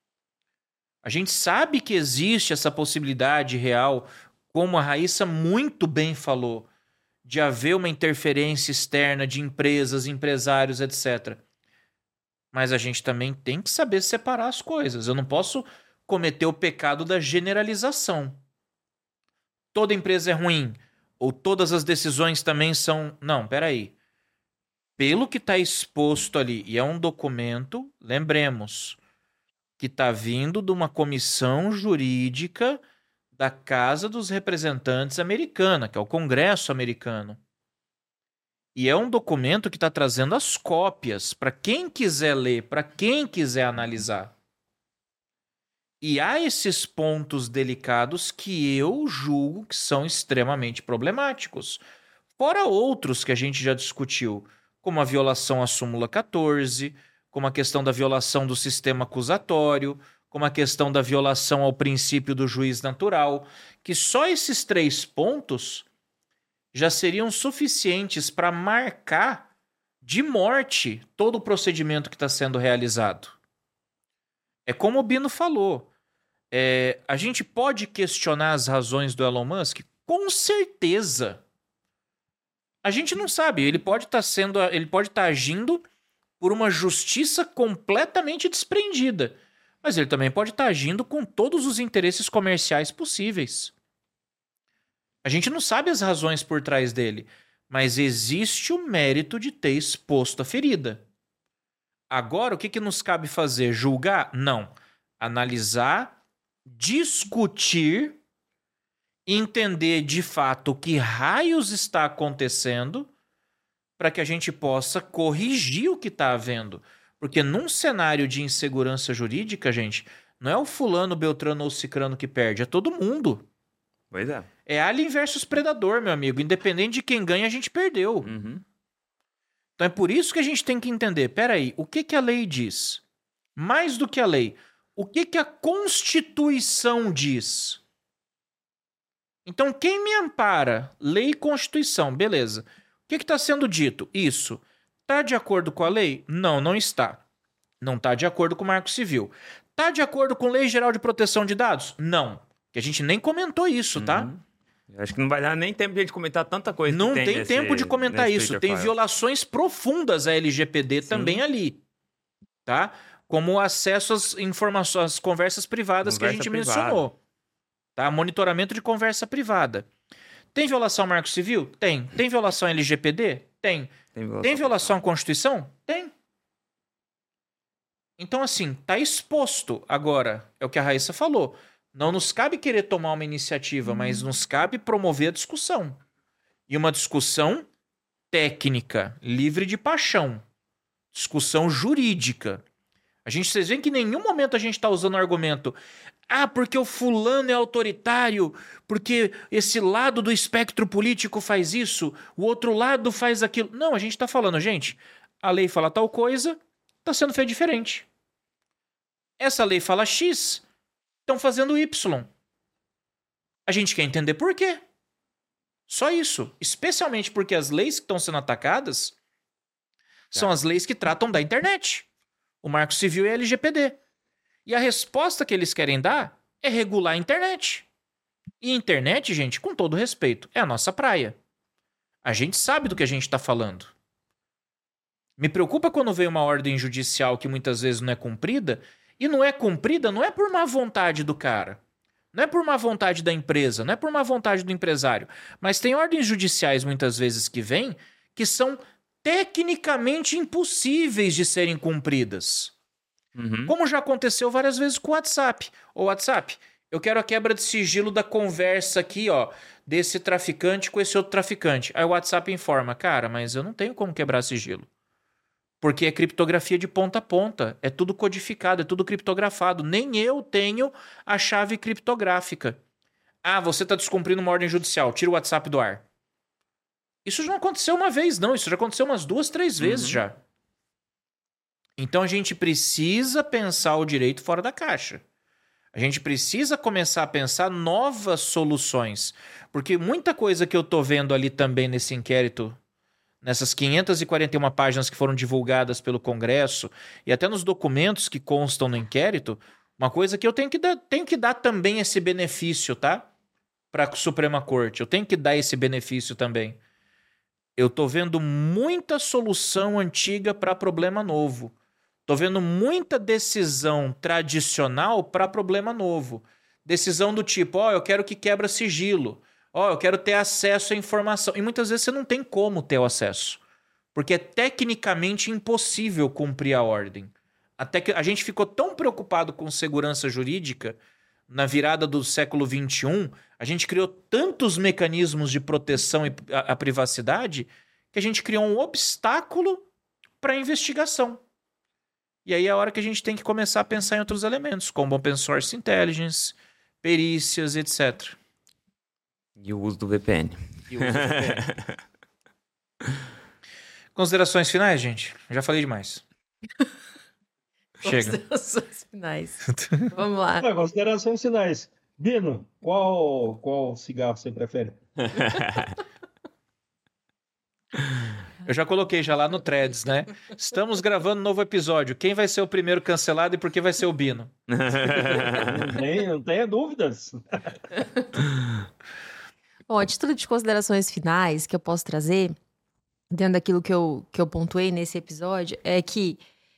A gente sabe que existe essa possibilidade real, como a Raíssa muito bem falou, de haver uma interferência externa de empresas, empresários, etcétera. Mas a gente também tem que saber separar as coisas. Eu não posso cometer o pecado da generalização. Toda empresa é ruim, ou todas as decisões também são... Não, peraí. Pelo que está exposto ali, e é um documento, lembremos, que está vindo de uma comissão jurídica da Casa dos Representantes americana, que é o Congresso americano. E é um documento que está trazendo as cópias para quem quiser ler, para quem quiser analisar. E há esses pontos delicados que eu julgo que são extremamente problemáticos. Fora outros que a gente já discutiu, como a violação à súmula quatorze, como a questão da violação do sistema acusatório, como a questão da violação ao princípio do juiz natural, que só esses três pontos já seriam suficientes para marcar de morte todo o procedimento que está sendo realizado. É como o Bino falou, é, a gente pode questionar as razões do Elon Musk? Com certeza. A gente não sabe, ele pode estar sendo, ele pode estar agindo por uma justiça completamente desprendida. Mas ele também pode estar agindo com todos os interesses comerciais possíveis. A gente não sabe as razões por trás dele, mas existe o mérito de ter exposto a ferida. Agora, o que, que nos cabe fazer? Julgar? Não. Analisar, discutir, entender de fato o que raios está acontecendo para que a gente possa corrigir o que está havendo. Porque num cenário de insegurança jurídica, gente, não é o fulano, beltrano ou cicrano que perde, é todo mundo. Pois é. É Alien versus Predador, meu amigo. Independente de quem ganha, a gente perdeu. Uhum. Então é por isso que a gente tem que entender, peraí, o que, que a lei diz? Mais do que a lei, o que, que a Constituição diz? Então quem me ampara? Lei e Constituição, beleza. O que está sendo dito? Isso. Está de acordo com a lei? Não, não está. Não está de acordo com o Marco Civil. Está de acordo com a Lei Geral de Proteção de Dados? Não. Que a gente nem comentou isso, Uhum. tá? Acho que não vai dar nem tempo de a gente comentar tanta coisa. Não que tem, tem nesse, tempo de comentar isso. Twitter Tem Files. violações profundas à L G P D Sim. também ali. Tá? Como o acesso às informações, às conversas privadas Conversa que a gente privada. mencionou. Tá? Monitoramento de conversa privada. Tem violação ao Marco Civil? Tem. Tem violação à L G P D? Tem. Tem violação. Tem violação à Constituição? Tem. Então, assim, tá exposto. Agora, é o que a Raíssa falou. Não nos cabe querer tomar uma iniciativa, mas nos cabe promover a discussão. E uma discussão técnica, livre de paixão. Discussão jurídica. A gente, vocês veem que em nenhum momento a gente está usando o argumento ah, porque o fulano é autoritário, porque esse lado do espectro político faz isso, o outro lado faz aquilo. Não, a gente está falando, gente, a lei fala tal coisa, está sendo feito diferente. Essa lei fala X, estão fazendo Y. A gente quer entender por quê. Só isso. Especialmente porque as leis que estão sendo atacadas são as leis que tratam da internet. O Marco Civil e a L G P D. E a resposta que eles querem dar é regular a internet. E a internet, gente, com todo respeito, é a nossa praia. A gente sabe do que a gente está falando. Me preocupa quando vem uma ordem judicial que muitas vezes não é cumprida, e não é cumprida não é por má vontade do cara, não é por má vontade da empresa, não é por má vontade do empresário, mas tem ordens judiciais muitas vezes que vêm que são tecnicamente impossíveis de serem cumpridas. Uhum. Como já aconteceu várias vezes com o WhatsApp. Ô WhatsApp, eu quero a quebra de sigilo da conversa aqui, ó, desse traficante com esse outro traficante. Aí o WhatsApp informa, cara, mas eu não tenho como quebrar sigilo. Porque é criptografia de ponta a ponta. É tudo codificado, é tudo criptografado. Nem eu tenho a chave criptográfica. Ah, você está descumprindo uma ordem judicial. Tira o WhatsApp do ar. Isso já não aconteceu uma vez, não. Isso já aconteceu umas duas, três vezes Uhum. já. Então a gente precisa pensar o direito fora da caixa. A gente precisa começar a pensar novas soluções. Porque muita coisa que eu tô vendo ali também nesse inquérito, nessas quinhentas e quarenta e uma páginas que foram divulgadas pelo Congresso e até nos documentos que constam no inquérito, uma coisa que eu tenho que dar, tenho que dar também esse benefício, tá? Para a Suprema Corte. Eu tenho que dar esse benefício também. Eu tô vendo muita solução antiga para problema novo. Tô vendo muita decisão tradicional para problema novo. Decisão do tipo, ó, oh, eu quero que quebra sigilo. Ó, oh, eu quero ter acesso à informação. E muitas vezes você não tem como ter o acesso. Porque é tecnicamente impossível cumprir a ordem. Até que a gente ficou tão preocupado com segurança jurídica na virada do século vinte e um, a gente criou tantos mecanismos de proteção à privacidade que a gente criou um obstáculo para a investigação. E aí é a hora que a gente tem que começar a pensar em outros elementos, como open source intelligence, perícias, etcétera. E o uso do V P N. E o uso do V P N. Considerações finais, gente? Já falei demais. Chega. Considerações finais. Vamos lá. Ah, considerações finais. Bino, qual, qual cigarro você prefere? Eu já coloquei já lá no Threads, né? Estamos gravando um novo episódio. Quem vai ser o primeiro cancelado e por que vai ser o Bino? Não, tem, não tenha dúvidas. Bom, a título de considerações finais que eu posso trazer, dentro daquilo que eu, que eu pontuei nesse episódio, é que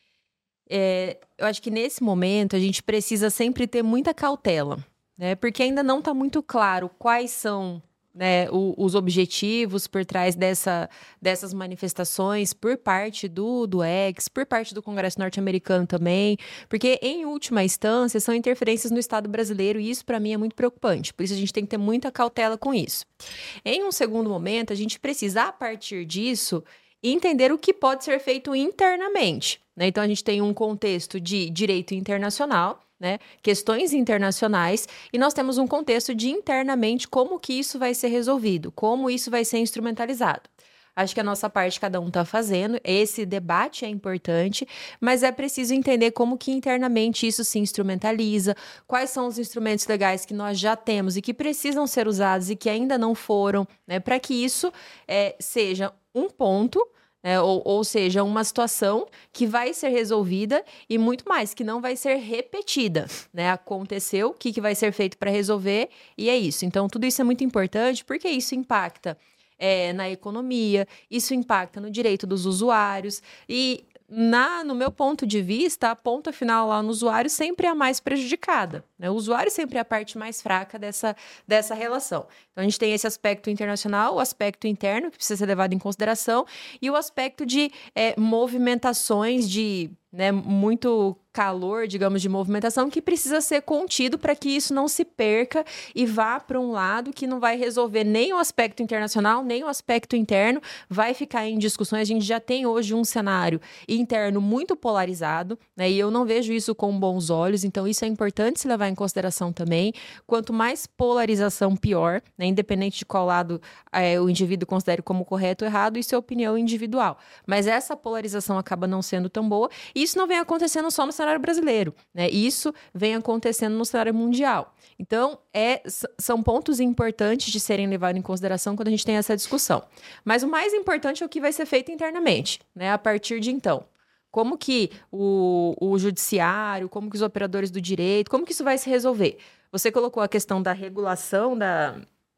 é, eu acho que nesse momento a gente precisa sempre ter muita cautela, né? Porque ainda não está muito claro quais são, né, o, os objetivos por trás dessa, dessas manifestações por parte do, do X, por parte do Congresso norte-americano também, porque em última instância são interferências no Estado brasileiro e isso para mim é muito preocupante, por isso a gente tem que ter muita cautela com isso. Em um segundo momento, a gente precisa, a partir disso, entender o que pode ser feito internamente, né? Então a gente tem um contexto de direito internacional, né? Questões internacionais, e nós temos um contexto de internamente como que isso vai ser resolvido, como isso vai ser instrumentalizado. Acho que a nossa parte cada um está fazendo, esse debate é importante, mas é preciso entender como que internamente isso se instrumentaliza, quais são os instrumentos legais que nós já temos e que precisam ser usados e que ainda não foram, né? Para que isso é, seja um ponto, É, ou, ou seja, uma situação que vai ser resolvida e muito mais, que não vai ser repetida, né? Aconteceu, o que, que vai ser feito para resolver e é isso. Então, tudo isso é muito importante porque isso impacta é, na economia, isso impacta no direito dos usuários e, na, no meu ponto de vista, a ponta final lá no usuário sempre é a mais prejudicada, né? O usuário sempre é a parte mais fraca dessa, dessa relação. Então, a gente tem esse aspecto internacional, o aspecto interno, que precisa ser levado em consideração, e o aspecto de é, movimentações, de né, muito calor, digamos, de movimentação, que precisa ser contido para que isso não se perca e vá para um lado que não vai resolver nem o aspecto internacional, nem o aspecto interno, vai ficar em discussões. A gente já tem hoje um cenário interno muito polarizado, né, e eu não vejo isso com bons olhos, então isso é importante se levar em consideração também. Quanto mais polarização, pior, né, independente de qual lado é, o indivíduo considere como correto ou errado, isso é opinião individual. Mas essa polarização acaba não sendo tão boa, e isso não vem acontecendo só no cenário brasileiro, né? Isso vem acontecendo no cenário mundial. Então, é, são pontos importantes de serem levados em consideração quando a gente tem essa discussão. Mas o mais importante é o que vai ser feito internamente, né? A partir de então. Como que o, o judiciário, como que os operadores do direito, como que isso vai se resolver? Você colocou a questão da regulação da...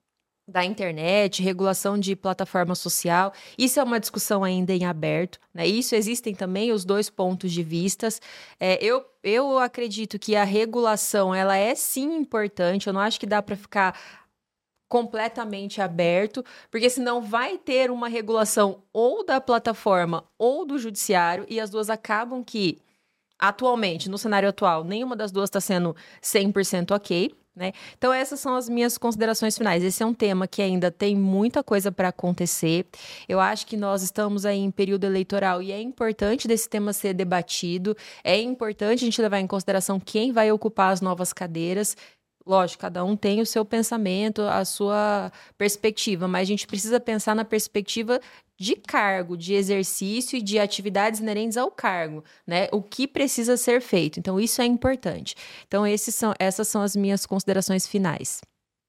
da internet, regulação de plataforma social, isso é uma discussão ainda em aberto, né? Isso existem também os dois pontos de vistas. É, eu, eu acredito que a regulação, ela é sim importante, eu não acho que dá para ficar completamente aberto, porque senão vai ter uma regulação ou da plataforma ou do judiciário, e as duas acabam que, atualmente, no cenário atual, nenhuma das duas está sendo cem por cento ok. né? Então, essas são as minhas considerações finais. Esse é um tema que ainda tem muita coisa para acontecer. Eu acho que nós estamos aí em período eleitoral e é importante desse tema ser debatido. É importante a gente levar em consideração quem vai ocupar as novas cadeiras. Lógico, cada um tem o seu pensamento, a sua perspectiva, mas a gente precisa pensar na perspectiva de cargo, de exercício e de atividades inerentes ao cargo, né? O que precisa ser feito. Então, isso é importante. Então, esses são, essas são as minhas considerações finais.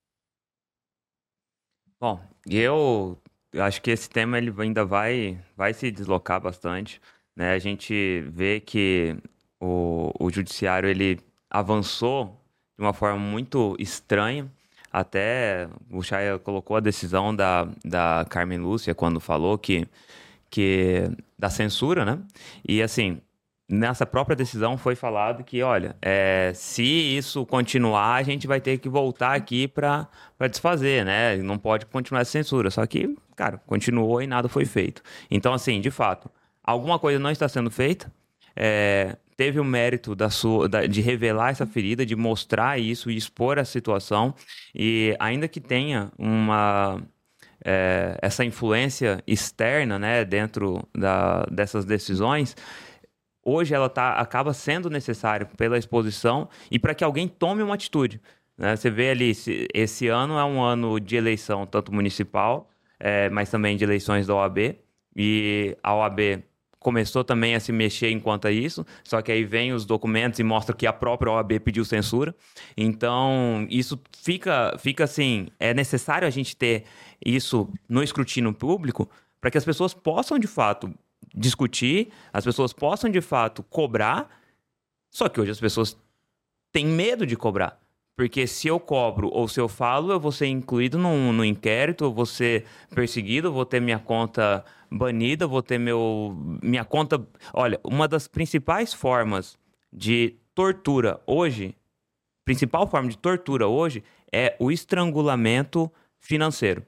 Bom, eu acho que esse tema ele ainda vai, vai se deslocar bastante, né? A gente vê que o, o judiciário ele avançou de uma forma muito estranha. Até o Chaya colocou a decisão da, da Carmen Lúcia quando falou que, que da censura, né? E assim, nessa própria decisão foi falado que, olha, é, se isso continuar, a gente vai ter que voltar aqui para desfazer, né? Não pode continuar essa censura. Só que, cara, continuou e nada foi feito. Então, assim, de fato, alguma coisa não está sendo feita. É, teve o mérito da sua, da, de revelar essa ferida, de mostrar isso e expor a situação. E ainda que tenha uma, é, essa influência externa, né, dentro da, dessas decisões, hoje ela tá, acaba sendo necessária pela exposição e para que alguém tome uma atitude, né? Você vê ali, esse, esse ano é um ano de eleição, tanto municipal, é, mas também de eleições da O A B. E a O A B começou também a se mexer enquanto a isso, só que aí vem os documentos e mostra que a própria O A B pediu censura. Então, isso fica, fica assim, é necessário a gente ter isso no escrutínio público para que as pessoas possam, de fato, discutir, as pessoas possam, de fato, cobrar, só que hoje as pessoas têm medo de cobrar. Porque se eu cobro ou se eu falo, eu vou ser incluído no, no inquérito, eu vou ser perseguido, eu vou ter minha conta banida, vou ter meu, minha conta... Olha, uma das principais formas de tortura hoje, principal forma de tortura hoje é o estrangulamento financeiro.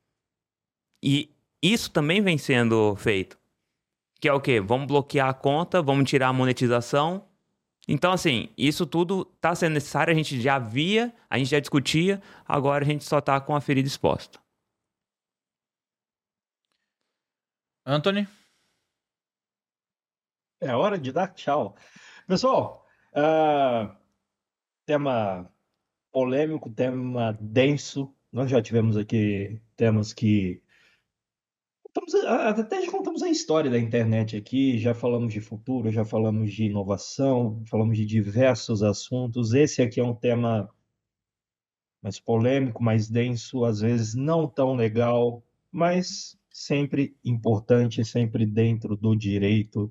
E isso também vem sendo feito. Que é o quê? Vamos bloquear a conta, vamos tirar a monetização. Então, assim, isso tudo está sendo necessário, a gente já via, a gente já discutia, agora a gente só está com a ferida exposta. Anthony? É hora de dar tchau. Pessoal, uh, tema polêmico, tema denso. Nós já tivemos aqui temas que... Até já contamos a história da internet aqui, já falamos de futuro, já falamos de inovação, falamos de diversos assuntos. Esse aqui é um tema mais polêmico, mais denso, às vezes não tão legal, mas sempre importante, sempre dentro do direito.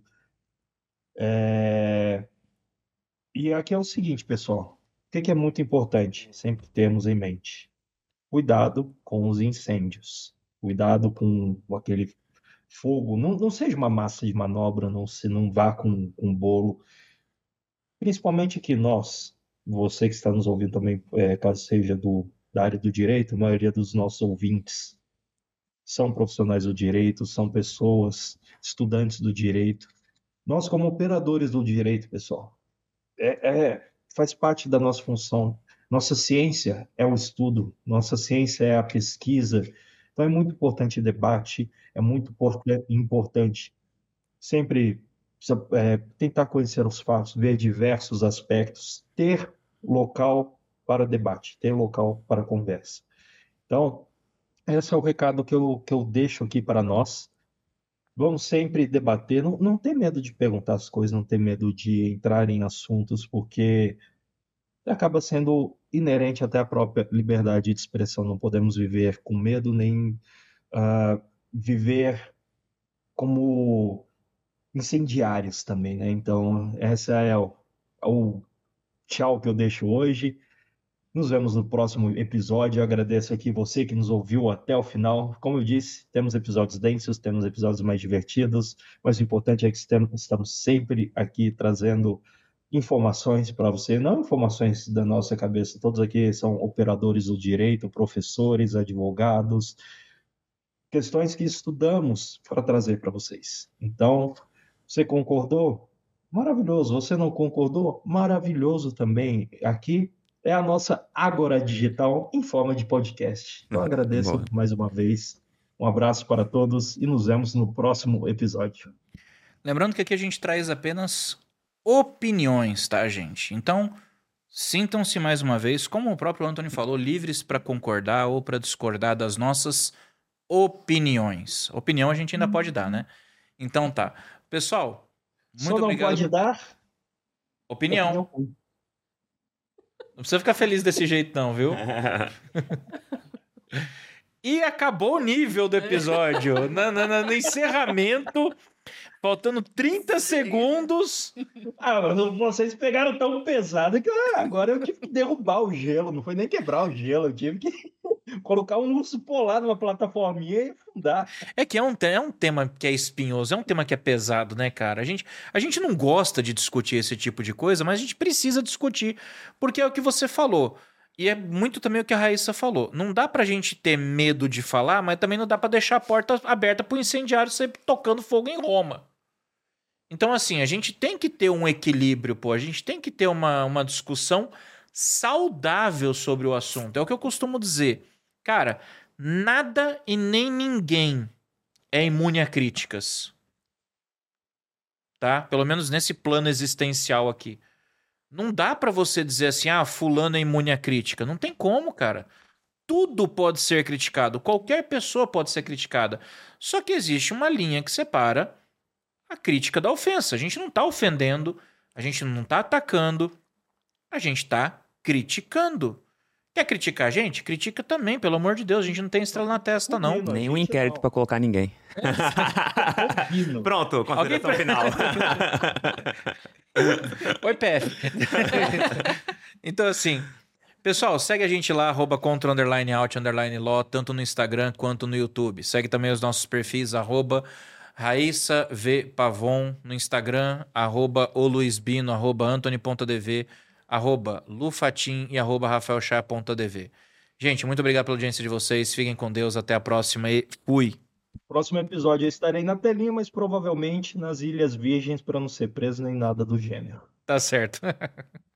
É... E aqui é o seguinte, pessoal, o que é muito importante sempre termos em mente? Cuidado com os incêndios, cuidado com aquele fogo, não, não seja uma massa de manobra, não, se, não vá com, com bolo. Principalmente que nós, você que está nos ouvindo também, é, caso seja do, da área do direito, a maioria dos nossos ouvintes são profissionais do direito, são pessoas, estudantes do direito. Nós, como operadores do direito, pessoal, é, é, faz parte da nossa função. Nossa ciência é o estudo, nossa ciência é a pesquisa. Então é muito importante o debate, é muito importante sempre é, tentar conhecer os fatos, ver diversos aspectos, ter local para debate, ter local para conversa. Então, esse é o recado que eu, que eu deixo aqui para nós. Vamos sempre debater, não, não ter medo de perguntar as coisas, não ter medo de entrar em assuntos, porque acaba sendo inerente até à própria liberdade de expressão. Não podemos viver com medo, nem uh, viver como incendiários também, né? Então, essa é o, o tchau que eu deixo hoje. Nos vemos no próximo episódio. Eu agradeço aqui você que nos ouviu até o final. Como eu disse, temos episódios densos, temos episódios mais divertidos, mas o importante é que estamos sempre aqui trazendo informações para você, não informações da nossa cabeça. Todos aqui são operadores do direito, professores, advogados, questões que estudamos para trazer para vocês. Então, você concordou? Maravilhoso. Você não concordou? Maravilhoso também. Aqui é a nossa Ágora Digital em forma de podcast. Então agradeço Boa. mais uma vez. Um abraço para todos e nos vemos no próximo episódio. Lembrando que aqui a gente traz apenas opiniões, tá, gente? Então, sintam-se mais uma vez, como o próprio Anthony falou, livres para concordar ou para discordar das nossas opiniões. Opinião a gente ainda pode dar, né? Então tá. Pessoal, muito Só não obrigado. pode dar Opinião. opinião. Não precisa ficar feliz desse jeito não, viu? E acabou o nível do episódio. no, no, no, no encerramento, faltando trinta segundos. Ah, mas vocês pegaram tão pesado que ah, agora eu tive que derrubar o gelo. Não foi nem quebrar o gelo, eu tive que colocar um urso polar numa plataforminha e afundar. É que é um, te- é um tema que é espinhoso, é um tema que é pesado, né, cara? A gente, a gente não gosta de discutir esse tipo de coisa, mas a gente precisa discutir, porque é o que você falou. E é muito também o que a Raíssa falou. Não dá pra gente ter medo de falar, mas também não dá pra deixar a porta aberta pro incendiário sempre tocando fogo em Roma. Então, assim, a gente tem que ter um equilíbrio, pô. A gente tem que ter uma, uma discussão saudável sobre o assunto. É o que eu costumo dizer. Cara, nada e nem ninguém é imune a críticas. Tá? Pelo menos nesse plano existencial aqui. Não dá pra você dizer assim, ah, fulano é imune à crítica. Não tem como, cara. Tudo pode ser criticado. Qualquer pessoa pode ser criticada. Só que existe uma linha que separa a crítica da ofensa. A gente não tá ofendendo, a gente não tá atacando, a gente tá criticando. Quer criticar a gente? Critica também, pelo amor de Deus. A gente não tem estrela na testa, não. Não, Nenhum gente, inquérito não. pra colocar ninguém. Ouvindo. Pronto, consideração Alguém- final. Oi, P F. Então, assim, pessoal, segue a gente lá, arroba contra underline out underline law, tanto no Instagram quanto no YouTube. Segue também os nossos perfis, arroba Raíssa V Pavon no Instagram, arroba o Luiz Bino, arroba Antony.dv, arroba Lufatim e arroba rafaelchá.dv. Gente, muito obrigado pela audiência de vocês. Fiquem com Deus. Até a próxima e fui. Próximo episódio eu estarei na telinha, mas provavelmente nas Ilhas Virgens para não ser preso nem nada do gênero. Tá certo.